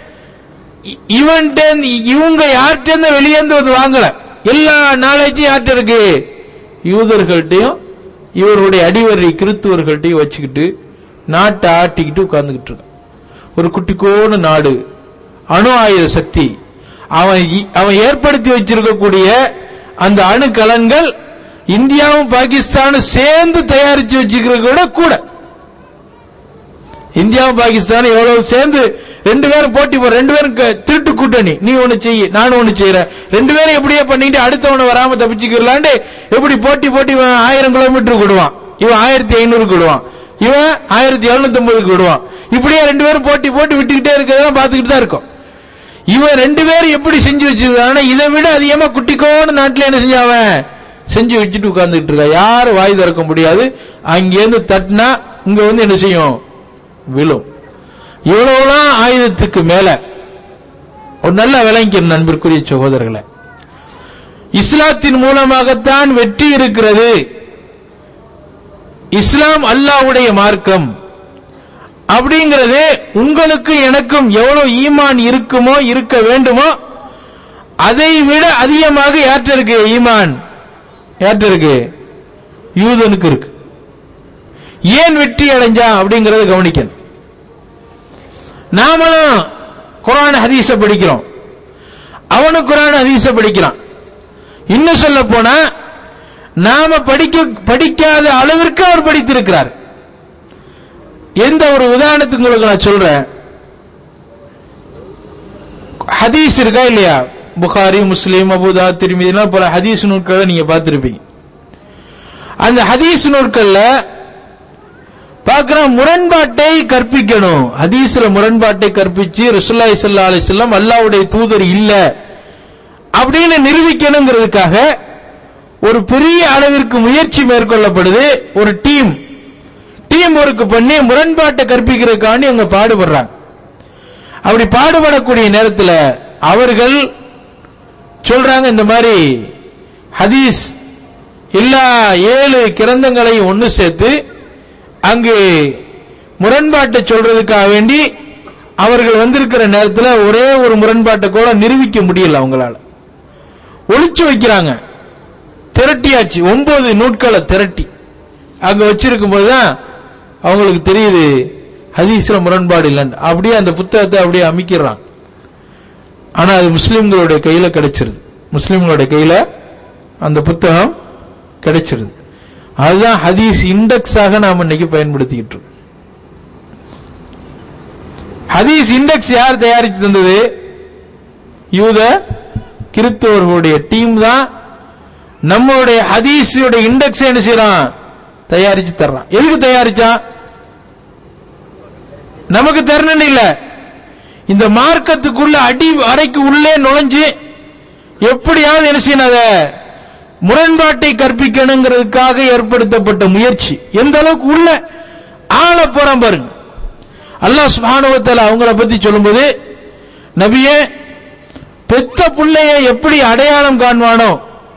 Speaker 2: இவங்க யார்கிட்ட வெளியேந்து வந்து வாங்கல. எல்லா நாலேஜும் யார்கிட்ட இருக்கு? யூதர்கள்ட்டையும் இவருடைய அடிவரை கிறிஸ்துவர்கள்ட்டையும் வச்சுக்கிட்டு நாட்டை ஆட்டிக்கிட்டு உட்கார்ந்துகிட்டு இருக்கான். ஒரு குட்டிக்கோன்னு நாடு, அணு ஆயுத சக்தி. அவன் ஏற்படுத்தி வச்சிருக்கக்கூடிய அந்த அணு கலன்கள் இந்தியாவும் பாகிஸ்தானும் சேர்ந்து தயாரிச்சு வச்சுக்கிறத கூட இந்தியாவும் பாகிஸ்தானும் எவ்வளவு சேர்ந்து ரெண்டு பேரும் போட்டி போற, ரெண்டு பேரும் திருட்டு கூட்டணி. நீ ஒண்ணு செய்ய, நானும் ஒண்ணு செய்யறேன். ரெண்டு பேரும் எப்படியே பண்ணிட்டு அடுத்தவனை வராம தப்பிச்சுக்கலாண்டு எப்படி போட்டி 1000 கிலோமீட்டருக்கு விடுவான், இவன் 1500 விடுவான், இவன் 1750 விடுவான். இப்படியே ரெண்டு பேரும் போட்டி விட்டுக்கிட்டே இருக்கிறதெல்லாம் பார்த்துக்கிட்டு தான் இருக்கும். இவன் ரெண்டு பேரும் எப்படி செஞ்சு வச்சிருக்கான்? இதை விட அதிகமா குட்டிக்கோன்னு நாட்டில் என்ன செஞ்சாவன் செஞ்சு வச்சுட்டு உட்கார்ந்துட்டு இருக்கா. யாரும் வாய் திறக்க முடியாது. அங்கேருந்து தட்டினா இங்க வந்து என்ன செய்யும்? விழும். இவ்வளவுலாம் ஆயுதத்துக்கு மேல ஒரு நல்ல விளங்கிய நண்பிற்குரிய சகோதரர்களை, இஸ்லாத்தின் மூலமாகத்தான் வெற்றி இருக்கிறது. இஸ்லாம் அல்லாஹ்வுடைய மார்க்கம் அப்படிங்கிறது உங்களுக்கு எனக்கும் எவ்வளவு ஈமான் இருக்குமோ இருக்க வேண்டுமோ அதை விட அதிகமாக யார்கிட்ட இருக்கு? ஈமான் யார்கிட்ட இருக்கு? யூதனுக்கு இருக்கு. ஏன் வெற்றி அடைஞ்சான் அப்படிங்கறத கவனிக்கணும். நாமளும் குர்ஆன் ஹதீஸ படிக்கிறோம், அவனும் குர்ஆன் ஹதீஸ படிக்கிறான். இன்னும் சொல்ல போனா நாம படிக்காத அளவிற்கு அவர் படித்திருக்கிறார். எந்த ஒரு உதாரணத்துக்கு உங்களுக்கு நான் சொல்றேன். ஹதீஸ் இருக்கா இல்லையா? புகாரி, முஸ்லிம், அபூதா, திர்மிதி போல ஹதீஸ் நூல்களை நீங்க பார்த்திருப்பீங்க. அந்த ஹதீஸ் நூல்கள்ல பார்க்கிற முரண்பாட்டை கற்பிக்கணும். ஹதீஸ்ல முரண்பாட்டை கற்பிச்சு ரசூலுல்லாஹி ஸல்லல்லாஹு அலைஹி வஸல்லம் அல்லாஹ்வுடைய தூதர் இல்ல அப்படின்னு நிரூபிக்கணுங்கிறதுக்காக ஒரு பெரிய அளவிற்கு முயற்சி மேற்கொள்ளப்படுது. ஒரு டீம் ஒர்க் பண்ணி முரண்பாட்டை கற்பிக்கிறதுக்காண்டி அவங்க பாடுபடுறாங்க. அப்படி பாடுபடக்கூடிய நேரத்தில் அவர்கள் சொல்றாங்க, இந்த மாதிரி ஹதீஸ் எல்லா 7 கிரந்தங்களையும் ஒன்று சேர்த்து அங்கு முரண்பாட்டை சொல்றதுக்காக வேண்டி அவர்கள் வந்திருக்கிற நேரத்தில் ஒரே ஒரு முரண்பாட்டை கூட நிரூபிக்க முடியல. அவங்களால ஒளிச்சு வைக்கிறாங்க. திரட்டியாச்சு, 9 நூட்களை திரட்டி அங்க வச்சிருக்கும் போதுதான் அவங்களுக்கு தெரியுது ஹதீஸ்ல முரண்பாடு இல்லைன்னு. அப்படியே அந்த புத்தகத்தை அப்படியே அமைக்கிறாங்க. ஆனா அது முஸ்லிம்களுடைய கையில கிடைச்சிருது. முஸ்லிம்களுடைய கையில அந்த புத்தகம் கிடைச்சிருது. அதுதான் ஹதீஸ் இண்டெக்ஸாக நாம் இன்னைக்கு பயன்படுத்திக்கிட்டு இருக்கோம். ஹதீஸ் இண்டெக்ஸ் யார் தயாரித்து தந்தது? யூத கிறிஸ்தவர்களுடைய டீம் தான் நம்மளுடைய ஹதீஸுடைய இண்டெக்ஸ் என்ன செய்யறான்? தயாரிச்சு தர்றான். எதுக்கு தயாரிச்சான்? நமக்கு தரணும் இல்ல, இந்த மார்க்கத்துக்குள்ள அடி அறைக்கு உள்ளே நுழைஞ்சு எப்படியாவது என்ன செய்யணும், அத முரண்பாட்டை கற்பிக்கணுங்கிறதுக்காக ஏற்படுத்தப்பட்ட முயற்சி. எந்த அளவுக்கு உள்ள ஆள போறான் பாருங்க. அல்லாஹ் சுப்ஹானஹு வ தஆலா அவங்கள பத்தி சொல்லும்போது, நபியே பெத்த பிள்ளைய எப்படி அடையாளம் காண்பானோ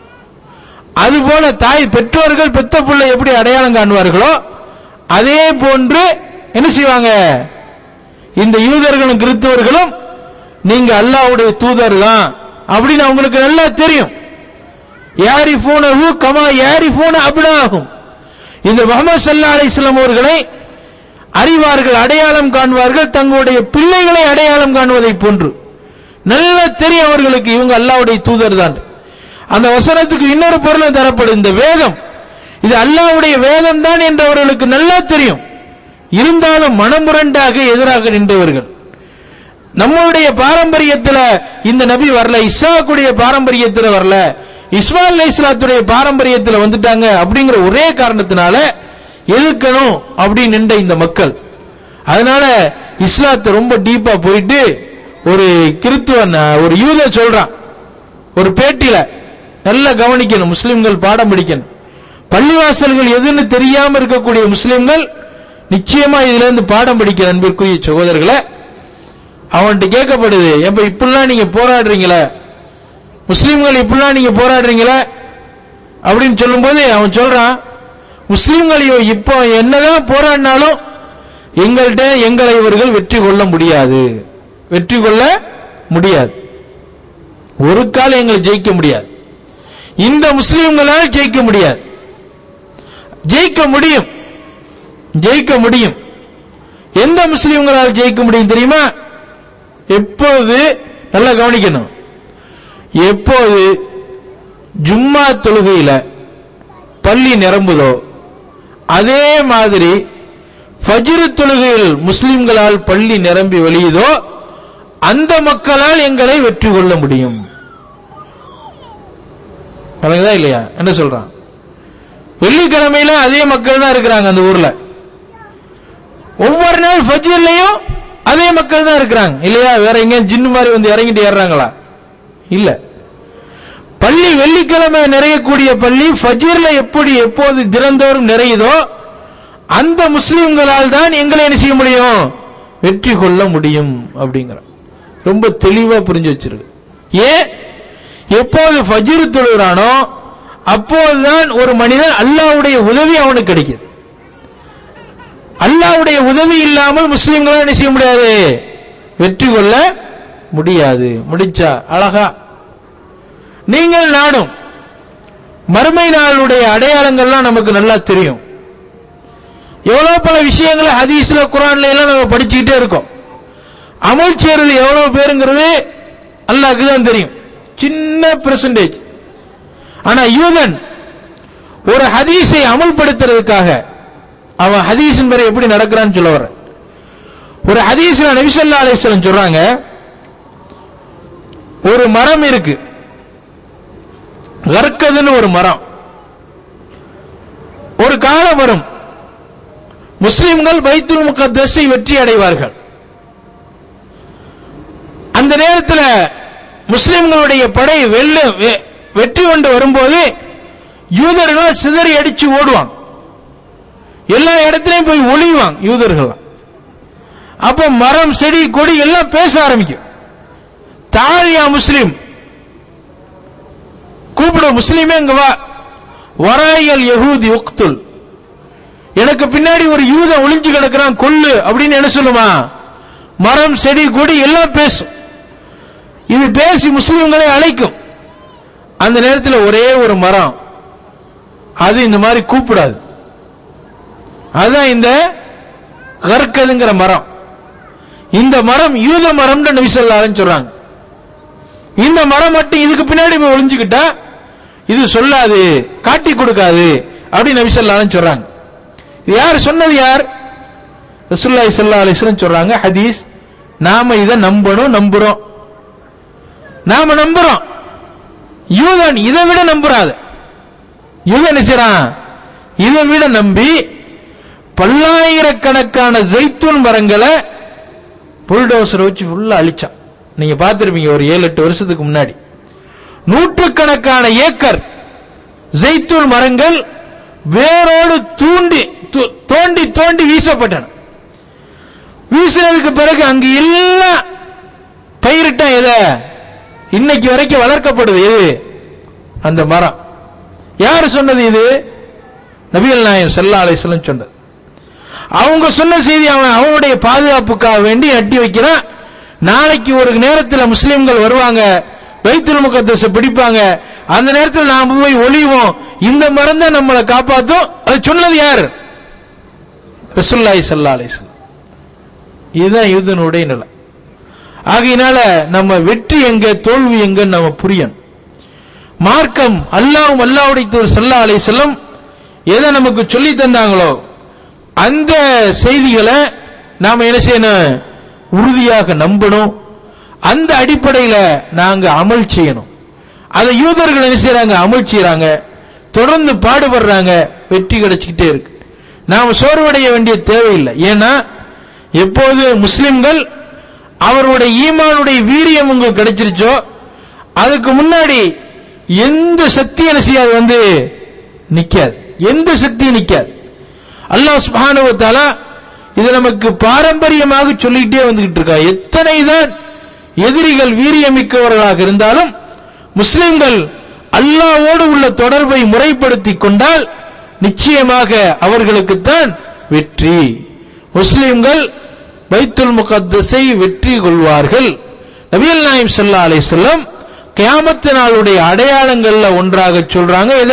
Speaker 2: அதுபோல பெற்றோர்கள் பெத்த பிள்ளை எப்படி அடையாளம் காண்பார்களோ அதே போன்று என்ன செய்வாங்க, இந்த யூதர்களும் கிறிஸ்தவர்களும் நீங்க அல்லாஹ்வுடைய தூதர் தான் அப்படின்னு அவங்களுக்கு நல்லா தெரியும். யாரிஃபூனஹு கமா யாரிஃபூன அப்னாஹும். இந்த முஹம்மது ஸல்லல்லாஹு அலைஹி வஸல்லம் அவர்களை அறிவார்கள், அடையாளம் காண்பார்கள், தங்களுடைய பிள்ளைகளை அடையாளம் காண்பதை போன்று நல்லா தெரியும் அவர்களுக்கு இவங்க அல்லாஹ்வுடைய தூதர் தான். அந்த வசனத்துக்கு இன்னொரு பொருள் தரப்படும். இந்த வேதம் இது அல்லாஹ்வுடைய வேதம் தான் என்று அவர்களுக்கு நல்லா தெரியும். இருந்தாலும் மனமுரண்டாக எதிராக நின்றவர்கள். நம்மளுடைய பாரம்பரியத்தில் இந்த நபி வரல, இஸ்ஹாக்குடைய பாரம்பரியத்தில் வரல, இஸ்மாயில் அலைஹிஸ்ஸலாத்துடைய பாரம்பரியத்தில் வந்துட்டாங்க அப்படிங்கிற ஒரே காரணத்தினால எதுக்கணும் அப்படின்னு நின்ற இந்த மக்கள். அதனால இஸ்லாத்தை ரொம்ப டீப்பா போயிட்டு ஒரு கிறிஸ்துவன் ஒரு யூத சொல்றான் ஒரு பேட்டியில, நல்லா கவனிக்கணும், முஸ்லிம்கள் பாடம் படிக்கணும். பள்ளிவாசல்கள் எதுன்னு தெரியாம இருக்கக்கூடிய முஸ்லிம்கள் நிச்சயமா இதுல இருந்து பாடம் படிக்க அன்பிற்குரிய சகோதரர்களை. அவன்கிட்ட கேட்கப்படுது, எப்ப இப்படிலாம் நீங்க போராடுறீங்களே, முஸ்லிம்கள் இப்படிலாம் நீங்க போராடுறீங்களே அப்படின்னு சொல்லும் போது அவன் சொல்றான், முஸ்லிம்கள் இப்போ என்னதான் போராடினாலும் எங்கள்கிட்ட எங்களை இவர்கள் வெற்றி கொள்ள முடியாது, வெற்றி கொள்ள முடியாது, ஒரு காலம் எங்களை ஜெயிக்க முடியாது, இந்த முஸ்லிம்களால் ஜெயிக்க முடியாது. ஜெயிக்க முடியும், ஜெயிக்க முடியும். எந்த முஸ்லிம்களால் ஜெயிக்க முடியும் தெரியுமா? எப்போது, நல்லா கவனிக்கணும், எப்போது ஜும்மா தொழுகையில பள்ளி நிரம்புதோ அதே மாதிரி ஃபஜ்ர் தொழுகையில் முஸ்லிம்களால் பள்ளி நிரம்பி வெளியுதோ அந்த மக்களால் எங்களை வெற்றி கொள்ள முடியும். இல்லையா? என்ன சொல்றான்? வெள்ளிக்கிழமையில அதே மக்கள் தான் இருக்கிறாங்க அந்த ஊர்ல. ஒவ்வொரு நாள் ஃபஜ்ர்லயும் அதே மக்கள் தான் இருக்கிறாங்க இல்லையா? வேற எங்க ஜின்னு மாதிரி வந்து இறங்கிட்டு ஏறாங்களா? இல்ல. பள்ளி வெள்ளிக்கிழமை நிறையக்கூடிய பள்ளி ஃபஜ்ர்ல எப்படி எப்போது தினந்தோறும் நிறையுதோ அந்த முஸ்லிம்களால் தான் எங்களை என்ன செய்ய முடியும், வெற்றி கொள்ள முடியும் அப்படிங்கிற ரொம்ப தெளிவா புரிஞ்சு வச்சிருக்கு. ஏன்? எப்போது ஃபஜ்ர் தொழுகிறானோ அப்போதுதான் ஒரு மனிதன் அல்லாஹ்வுடைய உதவி அவனுக்கு கிடைக்குது. அல்லாஹ்வுடைய உதவி இல்லாமல் முஸ்லிம்களால் என்ன செய்ய முடியாது, வெற்றி கொள்ள முடியாது. முடிச்சா அழகா நீங்கள் நானும் மறுமை நாளுடைய அடையாளங்கள்லாம் நமக்கு நல்லா தெரியும். எவ்வளவு பல விஷயங்களை ஹதீஸ்ல குர்ஆன்ல எல்லாம் நம்ம படிச்சுக்கிட்டே இருக்கோம். அமல் செய்யறது எவ்வளவு பேருங்கிறது அல்லாஹ்க்கு தான் தெரியும், சின்ன பெர்சன்டேஜ். ஆனா யூதன் ஒரு ஹதீஸை அமல்படுத்துறதுக்காக அவன் ஹதீஸின் பேரை எப்படி நடக்கிறான்னு சொல்ல வர. ஒரு ஹதீஸ்ல நபி ஸல்லல்லாஹு அலைஹி வஸல்லம் சொல்றாங்க, ஒரு மரம் இருக்கு, கர்கதுன்னு ஒரு மரம். ஒரு காலம் வரும் முஸ்லிம்கள் பைத்துல் முகத்தஸை வெற்றி அடைவார்கள். அந்த நேரத்தில் முஸ்லிம்களுடைய படை வெற்றி கொண்டு வரும்போது யூதர்கள் சிதறி அடிச்சு ஓடுவாங்க, எல்லா இடத்திலையும் போய் ஒளிவாங்க யூதர்கள். அப்ப மரம் செடி கொடி எல்லாம் பேச ஆரம்பிக்கும். தாழியா முஸ்லிம், கூப்பிட முஸ்லிமே இங்க வா, வராயல் யஹூதி உக்துல், எனக்கு பின்னாடி ஒரு யூத ஒளிஞ்சு கிடக்கிறான் கொல்லு அப்படின்னு என்ன சொல்லுமா? மரம் செடி கொடி எல்லாம் பேசும். இது பேசி முஸ்லிம்களை அழைக்கும். அந்த நேரத்தில் ஒரே ஒரு மரம் அது இந்த மாதிரி கூப்பிடாது. அதுதான் இந்த கர்கதுங்கிற மரம். இந்த மரம் யூத மரம் நபி ஸல்லல்லாஹு அலைஹி சொல்றாங்க. இந்த மரம் மட்டும் இதுக்கு பின்னாடி போய் ஒளிஞ்சுக்கிட்டா இது சொல்லாது, காட்டி கொடுக்காது அப்படின்னு நபி ஸல்லல்லாஹு அலைஹி வஸல்லம் சொல்றாங்க. யார் சொன்னது? யார்? ரசூலுல்லாஹி ஸல்லல்லாஹு அலைஹி வஸல்லம் சொல்றாங்க. ஹதீஸ். நாம இதை நம்பணும், நம்புறோம். நாம நம்புறோம். யூதன் இதை விட நம்புறாது. யூதன் செய்றான், இதை விட நம்பி பல்லாயிரக்கணக்கான ஜெய்தூன் மரங்களை புல்டோசர் வச்சு ஃபுல்லா அழிச்சான். நீங்க பார்த்திருப்பீங்க ஒரு 7-8 வருஷத்துக்கு முன்னாடி. நூற்றுக்கணக்கான ஏக்கர் ஜெய்தூன் மரங்கள் வேரோடு தோண்டி தோண்டி வீசப்பட்டன. வீசினதுக்கு பிறகு அங்கு எல்லாம் பயிரிட்ட எதை இன்னைக்கு வரைக்கும் வளர்க்கப்படுது எது? அந்த மரம். யாரு சொன்னது? இது நபிகள் நாயகம் ஸல்லல்லாஹு அலைஹி வஸல்லம் சொன்னது. அவங்க சொன்ன செய்தி அவனுடைய பாதுகாப்புக்காக வேண்டி நட்டி வைக்கிறான். நாளைக்கு ஒரு நேரத்தில் முஸ்லிம்கள் வருவாங்க, பைத்துல் முகத்தஸ பிடிப்பாங்க. அந்த நேரத்தில் நாம போய் ஒளிவோம், இந்த மரம் தான் நம்மளை காப்பாத்தும். அது சொன்னது யார்? ரசூலுல்லாஹி ஸல்லல்லாஹு அலைஹி வஸல்லம். இதுதான் யூதனுடைய நிலை. ஆகையினால நம்ம வெற்றி எங்க, தோல்வி எங்க நம்ம புரியணும். மார்க்கம் அல்லாஹ்வும் அல்லாஹ்வுடைய தூதர் ஸல்லல்லாஹு அலைஹி வஸல்லம் எதை நமக்கு சொல்லி தந்தாங்களோ அந்த செய்திகளை நாம என்ன செய்யணும்? உறுதியாக நம்பணும். அந்த அடிப்படையில் நாங்க அமல் செய்யணும். அதை யூதர்கள் என்ன செய்யறாங்க? அமல் செய்யறாங்க, தொடர்ந்து பாடுபடுறாங்க, வெற்றி கிடைச்சிக்கிட்டே இருக்கு. நாம சோர்வடைய வேண்டிய தேவையில்லை. ஏன்னா எப்போது முஸ்லிம்கள் அவருடைய ஈமானுடைய வீரியம் உங்களுக்கு கிடைச்சிருச்சோ அதுக்கு முன்னாடி எந்த சக்தி என்ன செய்யாது நிக்காது. எந்த சக்தியும் நிக்காது. அல்லாஹ் சுப்ஹானஹு வ தஆலா இது நமக்கு பாரம்பரியமாக சொல்லிட்டே வந்துகிட்டு இருக்கா. எத்தனைதான் எதிரிகள் வீரியமிக்கவர்களாக இருந்தாலும் முஸ்லிம்கள் அல்லாஹ்வோடு உள்ள தொடர்பை முறைப்படுத்தி கொண்டால் நிச்சயமாக அவர்களுக்குத்தான் வெற்றி. முஸ்லிம்கள் பைத்துல் முகத்தஸை வெற்றி கொள்வார்கள். நபிகள் நாயகம் ஸல்லல்லாஹு அலைஹி வஸல்லம் கியாமத் நாளுடைய அடையாளங்கள்ல ஒன்றாக சொல்றாங்க இத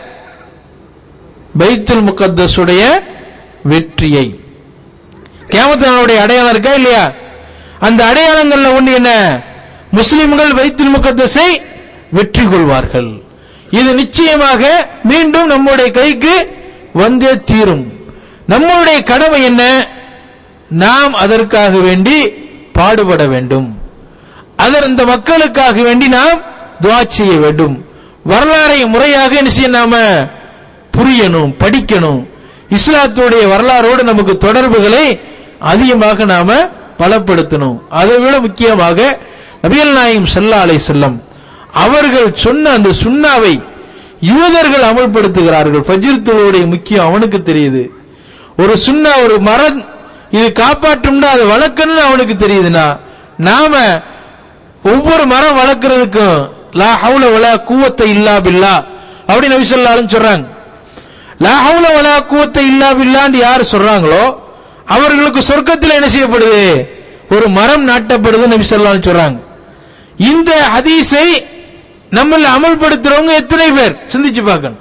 Speaker 2: பைத்துல் முகத்தஸுடைய வெற்றியை. கியாமத் நாளுடைய அடையாளம் இருக்கா இல்லையா? அந்த அடையாளங்கள்ல ஒன்று என்ன? முஸ்லிம்கள் பைத்துல் முகத்தஸை வெற்றி கொள்வார்கள். இது நிச்சயமாக மீண்டும் நம்முடைய கைக்கு வந்தே தீரும். நம்முடைய கடமை என்ன? நாம் அதற்காக வேண்டி பாடுபட வேண்டும். அந்த மக்களுக்காக வேண்டி நாம் துஆ செய்ய வேண்டும். வரலாறை முறையாக நாம புரியணும், படிக்கணும். இஸ்லாத்துடைய வரலாறோடு நமக்கு தொடர்புகளை அதிகமாக நாம பலப்படுத்தணும். அதை விட முக்கியமாக நபிகள் நாயகம் ஸல்லல்லாஹு அலைஹி வஸல்லம் அவர்கள் சொன்ன அந்த சுன்னாவை யூதர்கள் அமல்படுத்துகிறார்கள். ஃபஜ்ர் தொழுகையுடைய முக்கியம் அவனுக்கு தெரியுது. ஒரு சுன்னா, ஒரு மரம் இது காப்பாற்றும்னா அதை வளர்க்கணும்னு அவனுக்கு தெரியுதுன்னா நாம ஒவ்வொரு மரம் வளர்க்கறதுக்கும் லா ஹவுல வலா குவத்த இல்லா பில்லா அப்படி நபி ஸல்லல்லாஹு அலைஹி வஸல்லம் சொல்றாங்க. லா ஹவுல வலா குவத்த இல்லா பில்லான்னு யார் சொல்றாங்களோ அவர்களுக்கு சொர்க்கத்தில் என்ன செய்யப்படுது? ஒரு மரம் நாட்டப்படுது நபி ஸல்லல்லாஹு அலைஹி வஸல்லம் சொல்றாங்க. இந்த ஹதீஸை நம்மள அமல்படுத்துறவங்க எத்தனை பேர் சிந்திச்சு பார்க்கணும்.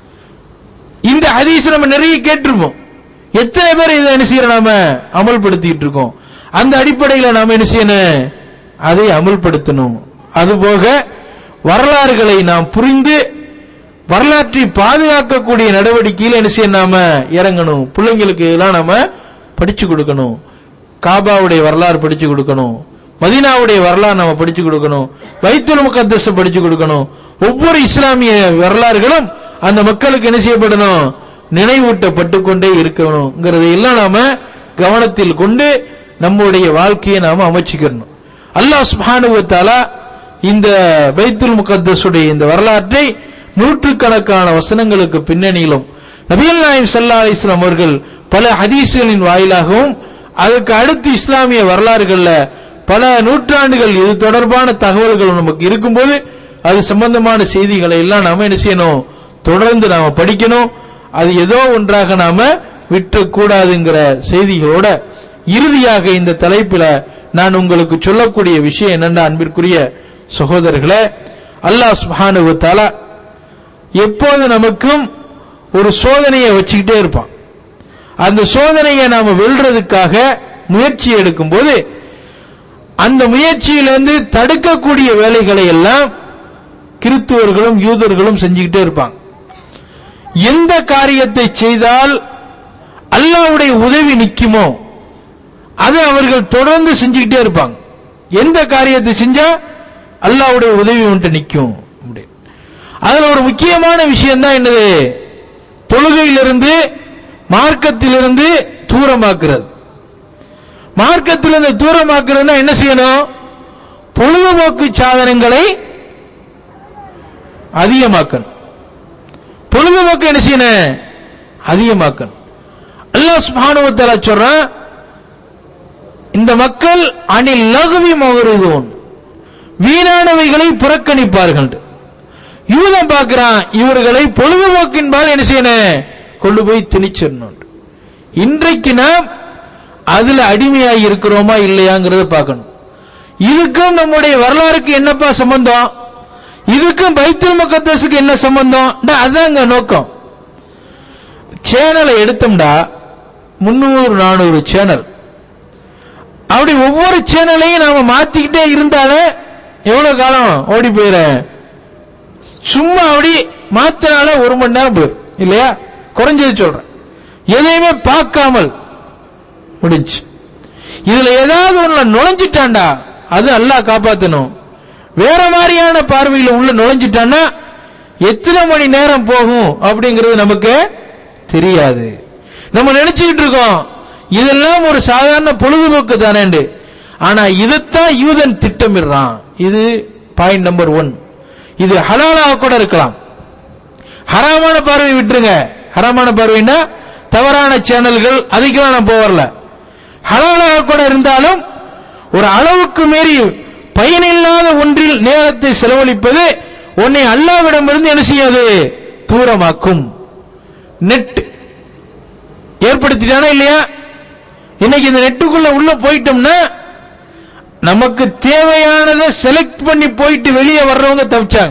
Speaker 2: இந்த ஹதீஸ் நம்ம நிறைய கேட்டிருப்போம். எத்தனை பேர் இதை என்ன செய்யறோம்? நாம அமல்படுத்திட்டு இருக்கோம். அந்த அடிப்படையில் நாம என்ன செய்யணும்? அதை அமல்படுத்தணும். அதுபோக வரலாறுகளை நாம் புரிந்து வரலாற்றை பாதுகாக்கக்கூடிய நடவடிக்கையில் என்ன செய்ய நாம இறங்கணும். பிள்ளைங்களுக்கு எல்லாம் நாம படிச்சு கொடுக்கணும். காபாவுடைய வரலாறு படிச்சு கொடுக்கணும், மதீனாவுடைய வரலாறு நாம படிச்சு கொடுக்கணும், பைத்துல் முகத்தஸ படிச்சு கொடுக்கணும். ஒவ்வொரு இஸ்லாமிய வரலாறுகளும் அந்த மக்களுக்கு என்ன செய்யப்படணும்? நினைவூட்டப்பட்டு கொண்டே இருக்கணும்ங்கிறதை எல்லாம் நாம கவனத்தில் கொண்டு நம்முடைய வாழ்க்கையை நாம அமைச்சுக்கணும். அல்லாஹ் சுப்ஹானஹு வ தஆலா இந்த பைத்துல் முகத்தஸுடைய இந்த வரலாற்றை நூற்றுக்கணக்கான வசனங்களுக்கு பின்னணியிலும் நபிகள் நாயகம் ஸல்லல்லாஹு அலைஹி வஸல்லம் அவர்கள் பல ஹதீஸ்களின் வாயிலாகவும் அதுக்கு அடுத்து இஸ்லாமிய வரலாறுகள்ல பல நூற்றாண்டுகள் இது தொடர்பான தகவல்கள் நமக்கு இருக்கும்போது அது சம்பந்தமான செய்திகளை எல்லாம் நாம என்ன செய்யணும்? தொடர்ந்து நாம படிக்கணும். அது ஏதோ ஒன்றாக நாம விட்டுக்கூடாதுங்கிற செய்திகளோட இறுதியாக இந்த தலைப்பில நான் உங்களுக்கு சொல்லக்கூடிய விஷயம் என்னென்ன அன்பிற்குரிய சகோதரர்களே, அல்லாஹ் சுப்ஹானஹு வ தஆலா எப்போது நமக்கும் ஒரு சோதனையை வச்சுக்கிட்டே இருப்பான். அந்த சோதனையை நாம வெல்றதுக்காக முயற்சி எடுக்கும் போது அந்த முயற்சியிலிருந்து தடுக்கக்கூடிய வேலைகளை எல்லாம் கிறிஸ்துவர்களும் யூதர்களும் செஞ்சுக்கிட்டே இருப்பாங்க. எந்த காரியத்தை செய்தால் அல்லாஹ்வுடைய உதவி நிக்குமோ அதை அவர்கள் தொடர்ந்து செஞ்சுக்கிட்டே இருப்பாங்க. எந்த காரியத்தை செஞ்சா அல்லாஹ்வுடைய உதவி உன்கிட்ட நிக்கும். அதுல ஒரு முக்கியமான விஷயம் தான் என்னது? தொழுகையிலிருந்து மார்க்கத்திலிருந்து தூரமாக்குறது. மார்க்கத்திலிருந்து தூரமாக்குறதுனா என்ன செய்யணும்? பொழுதுபோக்கு சாதனங்களை அதிகமாக்கணும். பொழுதுபோக்கு என்ன செய்யணும்? அதிகமாக்கணும். அல்லாஹ் சுப்ஹானஹு வ தஆலா சொல்றான், இந்த மக்கள் அனில் லகுவி மௌரிதூன், வீணானவைகளை புறக்கணிப்பார்கள். யூதன் பார்க்கிறான், இவர்களை பொழுதுபோக்கின்பால் என்ன செய்யணும்? கொண்டு போய் திணிச்சிடணும். இன்றைக்கு நாம் அதுல அடிமையாகி இருக்கிறோமா இல்லையாங்கிறத பார்க்கணும். இதுக்கும் நம்முடைய வரலாறுக்கு என்னப்பா சம்பந்தம்? இதுக்கும் பைத்துல் முகத்தஸுக்கு என்ன சம்பந்தம்? அதாங்க நோக்கம். சேனலை எடுத்தோம்டா 300-400 சேனல். அப்படி ஒவ்வொரு சேனலையும் நாம மாத்திக்கிட்டே இருந்தாலே எவ்வளவு காலம் ஓடி போயிட? சும்மா அப்படி மாத்தினால 1 மணி நேரம் போயிடும் இல்லையா? குறைஞ்சது சொல்றேன். எதையுமே பார்க்காமல் முடிஞ்சு. இதுல ஏதாவது ஒண்ணு நுழைஞ்சிட்டான்டா அது அல்லாஹ் காப்பாத்தணும். வேற மாதிரியான பார்வையில் உள்ள நுழைஞ்சிட்டான்னா எத்தனை மணி நேரம் போகும் அப்படிங்கிறது நமக்கு தெரியாது. நம்ம நினைச்சுக்கிட்டு இருக்கோம் இதெல்லாம் ஒரு சாதாரண பொழுதுபோக்கு தானே. ஆனா இதைத்தான் யூதன் திட்டமிடுறான். இது பாயிண்ட் நம்பர் 1. இது ஹலாலாக கூட இருக்கலாம். ஹராமான பார்வை விட்டுருங்க. ஹராமான பார்வைன்னா தவறான சேனல்கள், அதுக்கெல்லாம் நான் போவரல. ஹலாலாக கூட இருந்தாலும் ஒரு அளவுக்கு மீறி பயனில்லாத ஒன்றில் நேரத்தை செலவழிப்பது உன்னை அல்லாஹ்விடமிருந்து என்ன செய்யாது? தூரமாக்கும். நெட் ஏற்படுத்திட்டானா இல்லையா? இன்னைக்கு இந்த நெட்டுக்குள்ள உள்ள போயிட்டோம்னா நமக்கு தேவையானதை செலக்ட் பண்ணி போயிட்டு வெளியே வர்றவங்க தவிச்சாங்க.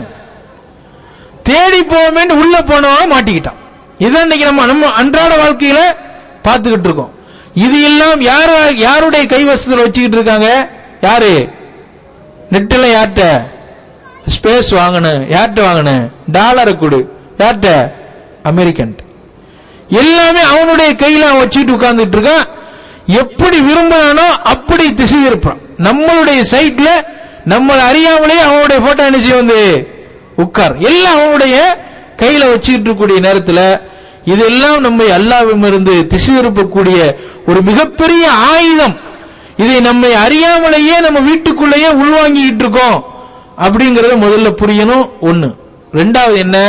Speaker 2: தேடி போவோமே உள்ள போனவங்க மாட்டிக்கிட்டான். இதுதான் இன்னைக்கு நம்ம அன்றாட வாழ்க்கையில பார்த்துக்கிட்டு இருக்கோம். இது எல்லாம் யாருடைய கைவசத்தில் வச்சுக்கிட்டு இருக்காங்க? யாரு? நெட்ல யார்கிட்ட? ஸ்பேஸ் வாங்கணும். யார்கிட்ட வாங்கணும்? டாலரை கொடு. யார்கிட்ட? அமெரிக்கன். எல்லாமே அவனுடைய கையில அவன் வச்சுட்டு உட்கார்ந்துட்டு இருக்கான். எப்படி விரும்பினானோ அப்படி திசை இருப்பான். நம்மளுடைய சைட்ல நம்ம அறியாமலே அவனுடைய போட்டோ அனுச்சி வந்து உட்கார். எல்லாம் அவனுடைய கையில வச்சுக்கிட்டு இருக்கக்கூடிய நேரத்தில் இதெல்லாம் நம்மை அல்லாஹ்விடமிருந்து திசை திருப்பக்கூடிய ஒரு மிகப்பெரிய ஆயுதம். இதை நம்மை அறியாமலேயே நம்ம வீட்டுக்குள்ளேயே உள்வாங்கிட்டு இருக்கோம் அப்படிங்கறத முதல்ல புரியணும். 1. 2வது என்ன?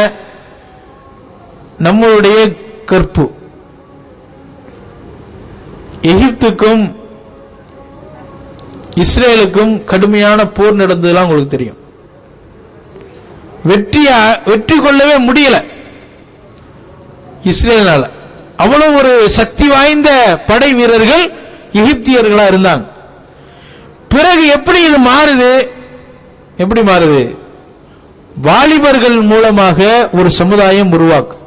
Speaker 2: நம்மளுடைய கற்பு. எகிப்துக்கும் இஸ்ரேலுக்கும் கடுமையான போர் நடந்ததெல்லாம் உங்களுக்கு தெரியும். வெற்றி கொள்ளவே முடியல இஸ்ரேலால. அவ்வளவு ஒரு சக்தி வாய்ந்த படை வீரர்கள் எகிப்தியர்களா இருந்தாங்க. பிறகு எப்படி இது மாறுது? எப்படி மாறுது? வாலிபர்கள் மூலமாக ஒரு சமுதாயம் உருவாக்கும்.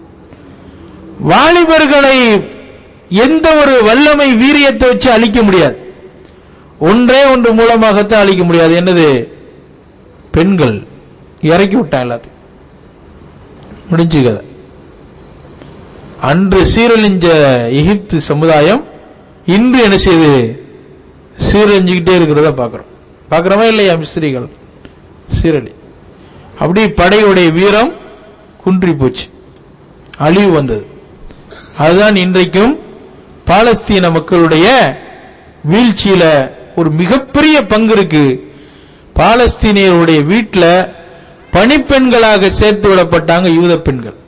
Speaker 2: வாலிபர்களை எந்த ஒரு வல்லமை வீரியத்தை வச்சு அழிக்க முடியாது. ஒன்றே ஒன்று மூலமாகத்தான் அழிக்க முடியாது. என்னது? பெண்கள். இறக்கி விட்டான் எல்லாத்தையும். முடிஞ்சு கதை. அன்று சீரழிஞ்ச எகிப்து சமுதாயம் இன்று என்ன செய்யுது? சீரழிஞ்சுக்கிட்டே இருக்கிறத பார்க்கிறோமா இல்லையா? மிஸ்ரிகள் சீரழி. அப்படி படையுடைய வீரம் குன்றி போச்சு, அழிவு வந்தது. அதுதான் இன்றைக்கும் பாலஸ்தீன மக்களுடைய வீழ்ச்சியில ஒரு மிகப்பெரிய பங்கு இருக்கு. பாலஸ்தீனியருடைய வீட்டில் பணிப்பெண்களாக சேர்த்து விடப்பட்டாங்க யூத பெண்கள்.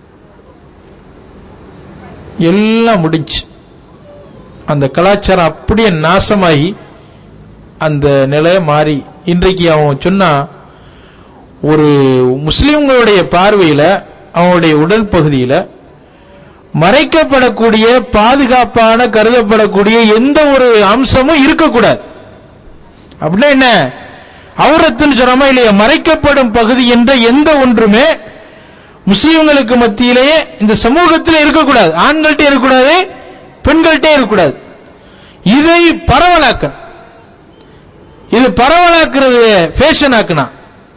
Speaker 2: எல்லாம் முடிஞ்சு அந்த கலாச்சாரம் அப்படியே நாசமாகி அந்த நிலைய மாறி இன்றைக்கு அவன் சொன்னா ஒரு முஸ்லிம்களுடைய பார்வையில அவனுடைய உடல் பகுதியில மறைக்கப்படக்கூடிய பாதுகாப்பான கருதப்படக்கூடிய எந்த ஒரு அம்சமும் இருக்கக்கூடாது. அப்படின்னா என்ன? அவுரத்துன்னு சொல்றோமா இல்லையா? மறைக்கப்படும் பகுதி என்ற எந்த ஒன்றுமே முஸ்லிம்களுக்கு மத்தியிலேயே இந்த சமூகத்தில் இருக்கக்கூடாது. ஆண்கள்கிட்ட இருக்கக்கூடாது, பெண்கள்கிட்ட இருக்கக்கூடாது. இதை பரவலாக்க இது பரவலாக்குறது ஃபேஷன் ஆக்குனா.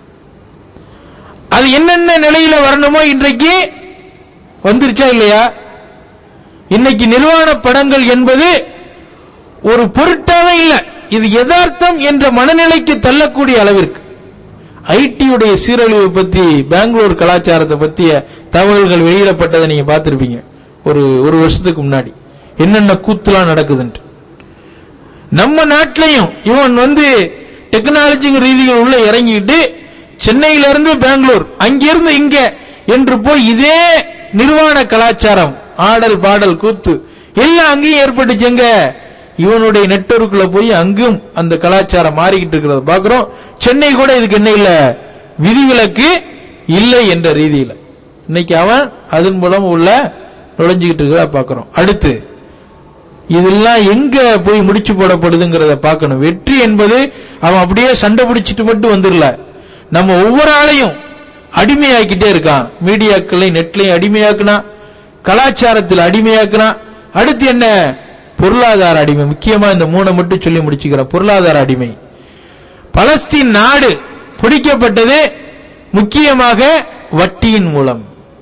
Speaker 2: அது என்னென்ன நிலையில வரணுமோ இன்றைக்கு வந்துருச்சா இல்லையா? இன்னைக்கு நிர்வாண படங்கள் என்பது ஒரு பொருட்டாவே இல்லை, இது யதார்த்தம் என்ற மனநிலைக்கு தள்ளக்கூடிய அளவிற்கு. ஐடியுடைய சீரழிவு பத்தி, பெங்களூர் கலாச்சாரத்தை பத்திய தகவல்கள் வெளியிடப்பட்டதை நீங்க பார்த்திருப்பீங்க ஒரு வருஷத்துக்கு முன்னாடி. என்னென்ன கூத்துலாம் நடக்குதுன்னு. நம்ம நாட்டிலையும் இவன் டெக்னாலஜி ரீதியில் உள்ள இறங்கிட்டு சென்னையிலிருந்து பெங்களூர், அங்கிருந்து இங்க என்று போய் இதே நிர்வாண கலாச்சாரம், ஆடல் பாடல் கூத்து எல்லாம் அங்கேயும் ஏற்பட்டுச்சுங்க. இவனுடைய நெட்வொர்க்ல போய் அங்கும் அந்த கலாச்சாரம் மாறிக்கிட்டு இருக்கிறத பாக்குறோம். சென்னை கூட இதுக்கு என்ன இல்ல, விதிவிலக்கு இல்லை என்ற ரீதியில இன்னைக்கு அவன் அதன் மூலம் உள்ள நுழைஞ்சுக்கிட்டு இருக்கிறத பாக்குறோம். அடுத்து இதெல்லாம் எங்க போய் முடிச்சு போடப்படுதுங்கிறத பார்க்கணும். வெற்றி என்பது அவன் அப்படியே சண்டை பிடிச்சிட்டு மட்டும் வந்துடல, நம்ம ஒவ்வொரு ஆளையும் அடிமையாக்கிட்டே இருக்கான். மீடியாக்களை நெட்லையும் அடிமையாக்குனா, கலாச்சாரத்தில் அடிமையாக்குனா. அடுத்து என்ன? பொருளாதார அடிமை. முக்கியமா இந்த 3 மட்டும் சொல்லி முடிச்சுக்கிற பொருளாதார அடிமை. பலஸ்தீன் நாடு பிடிக்கப்பட்டது முக்கியமாக வட்டியின் மூலம்.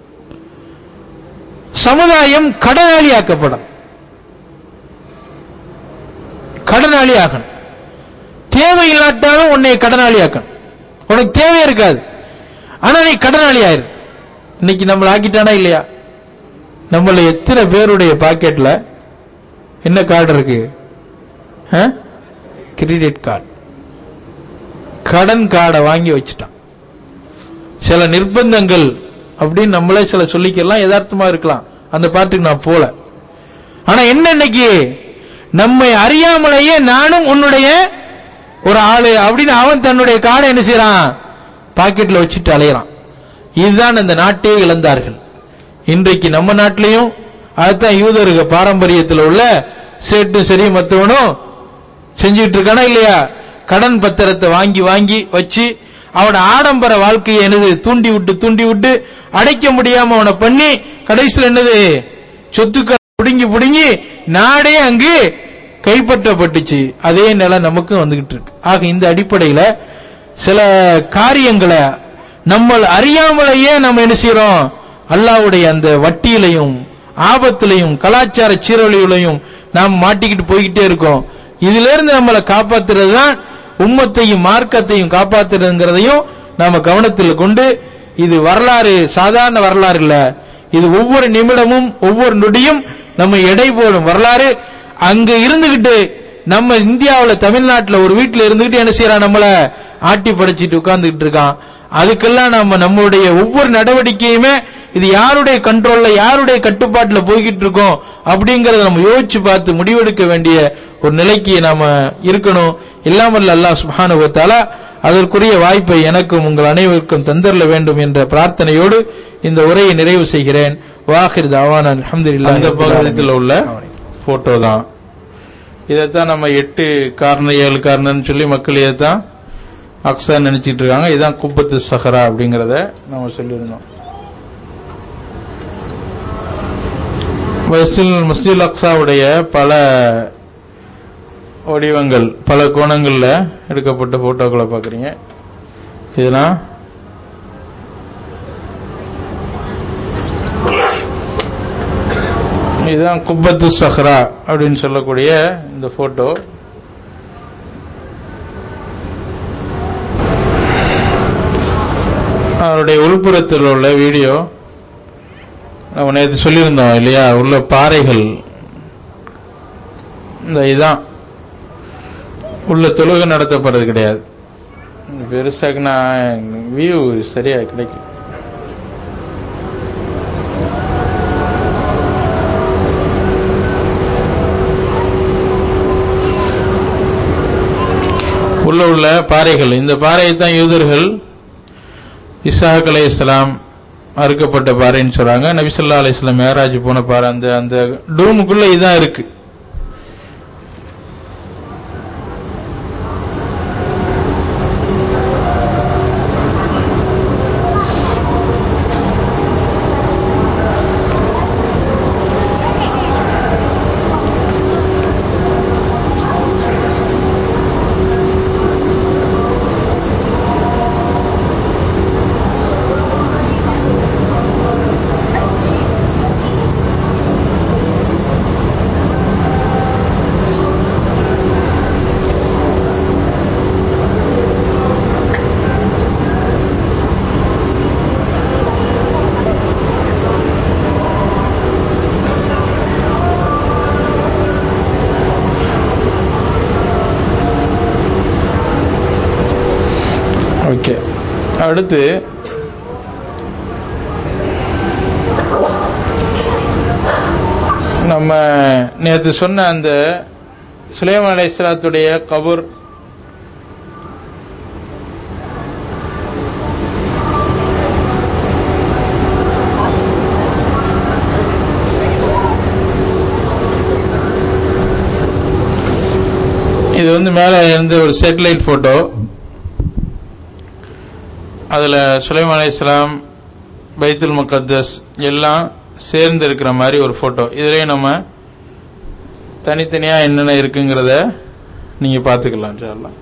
Speaker 2: சமுதாயம் கடனாளி ஆக்கப்படும், கடனாளி ஆகணும். தேவையில்லாட்டாலும் உன்னை கடனாளி ஆக்கணும். உனக்கு தேவை இருக்காது, ஆனா நீ கடனாளி ஆயிரு. இன்னைக்கு நம்மள ஆக்கிட்டானா இல்லையா? நம்மள எத்தனை பேருடைய பாக்கெட்ல என்ன கார்டு இருக்கு? கிரெடிட் கார்டு, கடன் கார்டை வாங்கி வச்சுட்டான். சில நிர்பந்தங்கள் அப்படின்னு நம்மளே சில சொல்லிக்கலாம், யதார்த்தமா இருக்கலாம், அந்த பாட்டுக்கு நான் போல. ஆனா என்ன, இன்னைக்கு நம்மை அறியாமலேயே நானும் உன்னுடைய ஒரு ஆளு அப்படின்னு அவன் தன்னுடைய கார்டை என்ன செய்யறான், பாக்கெட்ல வச்சுட்டு அலையறான். இதுதான் அந்த நாட்டையே இழந்தார்கள். இன்றைக்கு நம்ம நாட்டிலையும் அதுதான் யூதருக்கு பாரம்பரியத்தில் உள்ள சேட்டும் சரி மத்தவனும் செஞ்சுட்டு இருக்கானா இல்லையா? கடன் பத்திரத்தை வாங்கி வாங்கி வச்சு அவன ஆடம்பர வாழ்க்கையை என்னது தூண்டி விட்டு அடைக்க முடியாம அவனை பண்ணி கடைசியில் என்னது சொத்துக்கள் புடுங்கி நாடே அங்கு கைப்பற்றப்பட்டுச்சு. அதே நிலை நமக்கு வந்துகிட்டு இருக்கு. ஆக இந்த அடிப்படையில சில காரியங்களை நம்ம அறியாமலேயே நம்ம என்ன செய்யறோம், அல்லாஹ்வுடைய அந்த வட்டியிலையும் ஆபத்திலையும் கலாச்சார சீரழிவுலையும் நாம் மாட்டிக்கிட்டு போய்கிட்டே இருக்கோம். இதுல இருந்து நம்மளை காப்பாத்துறது தான் உம்மத்தையும் மார்க்கத்தையும் காப்பாத்துறதுங்கிறதையும் நாம கவனத்தில் கொண்டு, இது வரலாறு சாதாரண வரலாறு இல்ல, இது ஒவ்வொரு நிமிடமும் ஒவ்வொரு நொடியும் நம்ம எடை போடும் வரலாறு. அங்க இருந்துகிட்டு நம்ம இந்தியாவில் தமிழ்நாட்டில் ஒரு வீட்டில் இருந்துகிட்டு என்ன செய்யறான், நம்மள ஆட்டி படைச்சிட்டு உட்கார்ந்துகிட்டு இருக்கான். அதுக்கெல்லாம் நம்ம நம்மளுடைய ஒவ்வொரு நடவடிக்கையுமே இது யாருடைய கண்ட்ரோல்ல யாருடைய கட்டுப்பாட்டில் போய்கிட்டு இருக்கோம் அப்படிங்கறத நம்ம யோசிச்சு பார்த்து முடிவெடுக்க வேண்டிய ஒரு நிலைக்கு நாம இருக்கணும். இல்லாமல் அல்லாஹ் சுப்ஹானஹு வ தஆலா அதற்குரிய வாய்ப்பை எனக்கும் உங்கள் அனைவருக்கும் தந்தரல வேண்டும் என்ற பிரார்த்தனையோடு இந்த உரையை நிறைவு செய்கிறேன். வாஹிர் தஅவானா அல்ஹம்துலில்லாஹ். இந்த பகுதியில் உள்ள போட்டோ தான். இதைத்தான் நம்ம 8 கார்னர் 7 கார்னர்னு சொல்லி மக்கள் இதைத்தான் அக்ஸா நினைச்சிட்டு இருக்காங்க. இதுதான் குப்பத்து சஹரா அப்படிங்கறத நம்ம சொல்லியிருந்தோம். மஸ்ஜிதுல் அக்ஸாவுடைய பல வடிவங்கள் பல கோணங்கள்ல எடுக்கப்பட்ட போட்டோக்களை பாக்குறீங்க. இதெல்லாம் இதுதான் குப்பத்து சஹரா அப்படின்னு சொல்லக்கூடிய இந்த போட்டோ. அவருடைய உள்புறத்தில் உள்ள வீடியோ நம்ம நேற்று சொல்லியிருந்தோம் இல்லையா, உள்ள பாறைகள் இந்த இதான் உள்ள தொழுகை நடத்தப்படுறது கிடையாது. பெருசாக நான் வியூ சரியா கிடைக்கும். உள்ள பாறைகள், இந்த பாறையை தான் யூதர்கள் இஸ்ஹாக் அலைஹிஸ்ஸலாம் அறுக்கப்பட்ட பாறைன்னு சொல்றாங்க. நபி ஸல்லல்லாஹு அலைஹி வஸல்லம் மேராஜ் போன பாறை அந்த டூமுக்குள்ள இதான் இருக்கு. ஓகே, அடுத்து நம்ம நேற்று சொன்ன அந்த சுலைமான் அலைஹிஸ்ஸலாத்துடைய கபர் இது மேல இருந்து ஒரு சேட்டலைட் போட்டோ. அதுல சுலைமான் அலைஹிஸ்ஸலாம், பைத்துல் முகத்தஸ் எல்லாம் சேர்ந்து இருக்கிற மாதிரி ஒரு போட்டோ. இதுலயும் நம்ம தனித்தனியா என்னென்ன இருக்குங்கிறத நீங்க பாத்துக்கலாம் இன்ஷா அல்லாஹ்.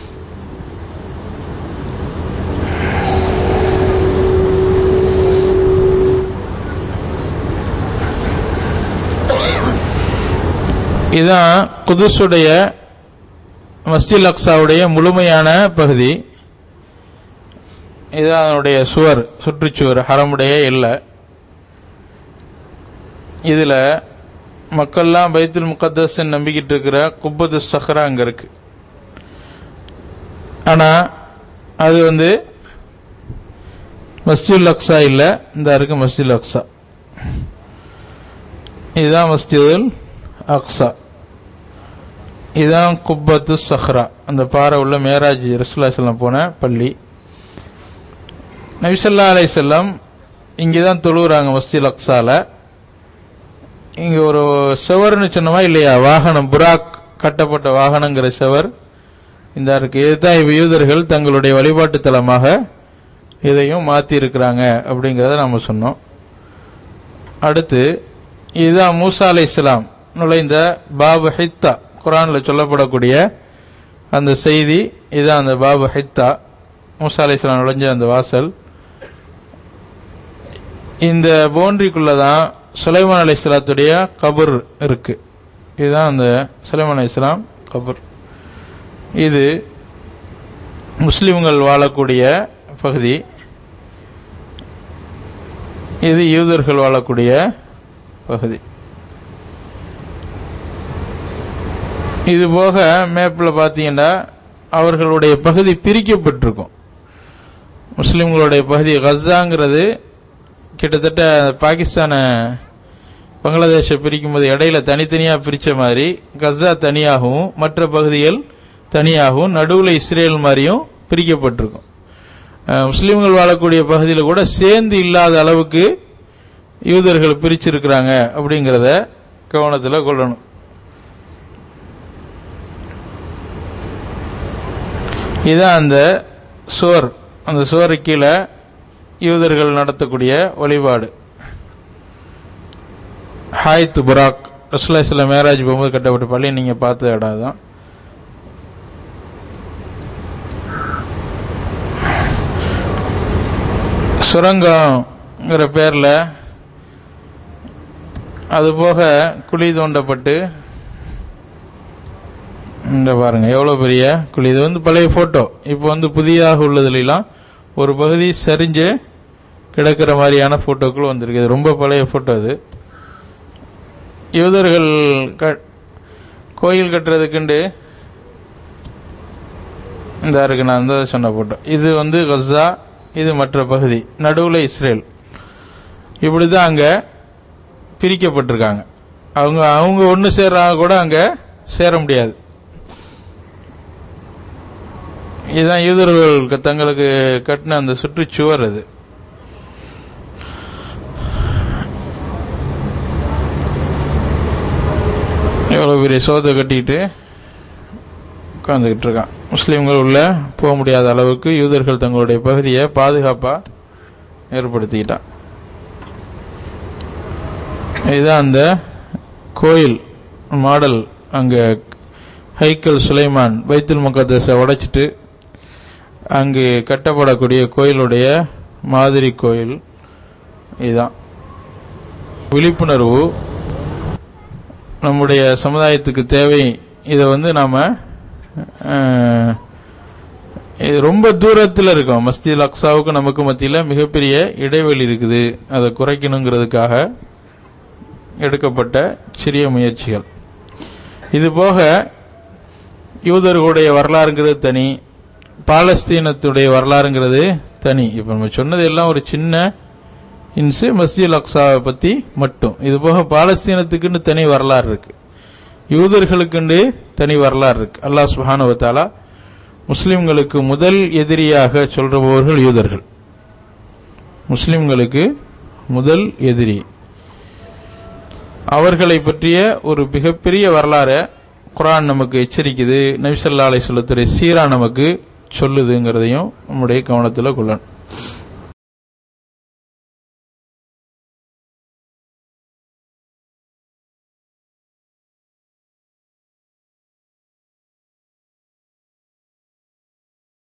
Speaker 2: இதுதான் குதுஸுடைய மஸ்ஜித் அக்ஸாவுடைய முழுமையான பகுதி. இதுதான் அதனுடைய சுவர், சுற்றுச்சுவர், ஹரமுடைய எல்லை. இதுல மக்கள்லாம் பைத்துல் முகத்தஸ் நம்பிக்கிட்டு இருக்கிற குப்பத்து சஹ்ரா அங்க இருக்கு. ஆனா அது மஸ்ஜிதுல் அக்ஸா இல்ல, இந்த இருக்கு மஸ்ஜிதுல் அக்ஸா. இதுதான் மஸ்ஜிதுல் அக்ஸா, இதுதான் குப்பத்து சஹ்ரா, அந்த பாறை உள்ள மேராஜ் ரசூலுல்லாஹி ஸல்லல்லாஹு அலைஹி வஸல்லம் போன பள்ளி. நபி ஸல்லல்லாஹு அலைஹி வஸல்லம் இங்கதான் தொழுகிறாங்க மஸ்ஜிதுல் அக்ஸால. இங்க ஒரு செவர்னு சொன்னமா இல்லையா, வாகனம், புராக் கட்டப்பட்ட வாகனங்கிற செவர் இந்த இருக்கு. இதுதான் யூதர்கள் தங்களுடைய வழிபாட்டு தலமாக இதையும் மாத்தி இருக்கிறாங்க அப்படிங்கறத நாம சொன்னோம். அடுத்து இதுதான் மூசா அலைஹிஸ்ஸலாம் நுழைந்த பாபு ஹித்தா, குர்ஆன்ல சொல்லப்படக்கூடிய அந்த செய்தி. இதுதான் அந்த பாபு ஹித்தா, மூசா அலைஹிஸ்ஸலாம் நுழைஞ்ச அந்த வாசல். இந்த பவுண்டரிக்குள்ளதான் சுலைமான் அலைஹிஸ்ஸலாத்துடைய கபர் இருக்கு. இதுதான் அந்த சுலைமான் அலைஹிஸ்ஸலாம் கபர். இது முஸ்லிம்கள் வாழக்கூடிய பகுதி, இது யூதர்கள் வாழக்கூடிய பகுதி. இது போக மேப்ல பாத்தீங்கன்னா அவர்களுடைய பகுதி பிரிக்கப்பட்டிருக்கும். முஸ்லிம்களுடைய பகுதி கஸாங்கிறது கிட்டத்தட்ட பாகிஸ்தான பங்களாதேஷை பிரிக்கும் போது இடையில தனித்தனியா பிரிச்ச மாதிரி கஸா தனியாகவும் மற்ற பகுதிகள் தனியாகவும் நடுவுல இஸ்ரேல் மாதிரியும் பிரிக்கப்பட்டிருக்கும். முஸ்லிம்கள் வாழக்கூடிய பகுதியில் கூட சேர்ந்து இல்லாத அளவுக்கு யூதர்கள் பிரிச்சிருக்கிறாங்க அப்படிங்கறத கவனத்தில் கொள்ளணும். இதான் அந்த சுவர், அந்த சுவருக்கு கீழே யூதர்கள் நடத்தக்கூடிய வழிபாடு. ஹாய்த் புராக், ரசூலுல்லாஹி ஸல்லல்லாஹு அலைஹி வஸல்லம் மேராஜ் போகும்போது கட்டப்பட்ட பள்ளி, நீங்க பார்த்த இடம் தான். சுரங்கம்ங்கிற பேர்ல அது போக குழி தோண்டப்பட்டு, இந்த பாருங்க எவ்வளவு பெரிய குழி. இது பழைய போட்டோ. இப்போ புதிதாக உள்ளதுலாம் ஒரு பகுதி சரிஞ்சு கிடக்கிற மாதிரியான போட்டோக்கள் வந்திருக்கு. இது ரொம்ப பழைய போட்டோ. இது யூதர்கள் கோயில் கட்டுறதுக்குண்டு இந்த இருக்கு, நான் அந்த சொன்ன போட்டோ. இது கஸா, இது மற்ற பகுதி, நடுவுல இஸ்ரேல். இப்படிதான் அங்க பிரிக்கப்பட்டிருக்காங்க. அவங்க ஒன்னு சேர்றாங்க கூட அங்க சேர முடியாது. இதுதான் யூதர்கள் தங்களுக்கு கட்டின அந்த சுற்றுச்சுவர். அது எவ்வளவு பெரிய சோதை கட்டிட்டு உட்கார்ந்துகிட்டு இருக்கான். முஸ்லிம்கள் உள்ள போக முடியாத அளவுக்கு யூதர்கள் தங்களுடைய பகுதியை பாதுகாப்பா ஏற்படுத்திக்கிட்டான். இதுதான் அந்த கோயில் மாடல். அங்க ஹைக்கல் சுலைமான், பைத்துல் முகத்தஸை உடைச்சிட்டு அங்கு கட்டப்படக்கூடிய கோயிலுடைய மாதிரி கோயில். இதுதான் விழிப்புணர்வு நம்முடைய சமுதாயத்துக்கு தேவை. இதை நாம ரொம்ப தூரத்தில் இருக்கோம். மஸ்ஜித் அக்ஸாவுக்கு நமக்கு மத்தியில மிகப்பெரிய இடைவெளி இருக்குது. அதை குறைக்கணுங்கிறதுக்காக எடுக்கப்பட்ட சிறிய முயற்சிகள். இது போக யூதர்களுடைய வரலாறுங்கிறது தனி, பாலஸ்தீனத்துடைய வரலாறுங்கிறது தனி. இப்ப நம்ம சொன்னது எல்லாம் ஒரு சின்ன இன்சு மஸ்ஜித் அக்ஸாவை பத்தி மட்டும். இது போக பாலஸ்தீனத்துக்குன்னு தனி வரலாறு இருக்கு, யூதர்களுக்கு தனி வரலாறு இருக்கு. அல்லாஹ் சுப்ஹானஹு வ தஆலா முஸ்லிம்களுக்கு முதல் எதிரியாக சொல்றவர்கள் யூதர்கள், முஸ்லிம்களுக்கு முதல் எதிரி. அவர்களை பற்றிய ஒரு மிகப்பெரிய வரலாறு குர்ஆன் நமக்கு எச்சரிக்குது, நபி ஸல்லல்லாஹு அலைஹி வஸல்லத்துடைய சீரா நமக்கு சொல்லுதுங்கிறதையும் நம்முடைய கவனத்தில் கொள்ளணும்.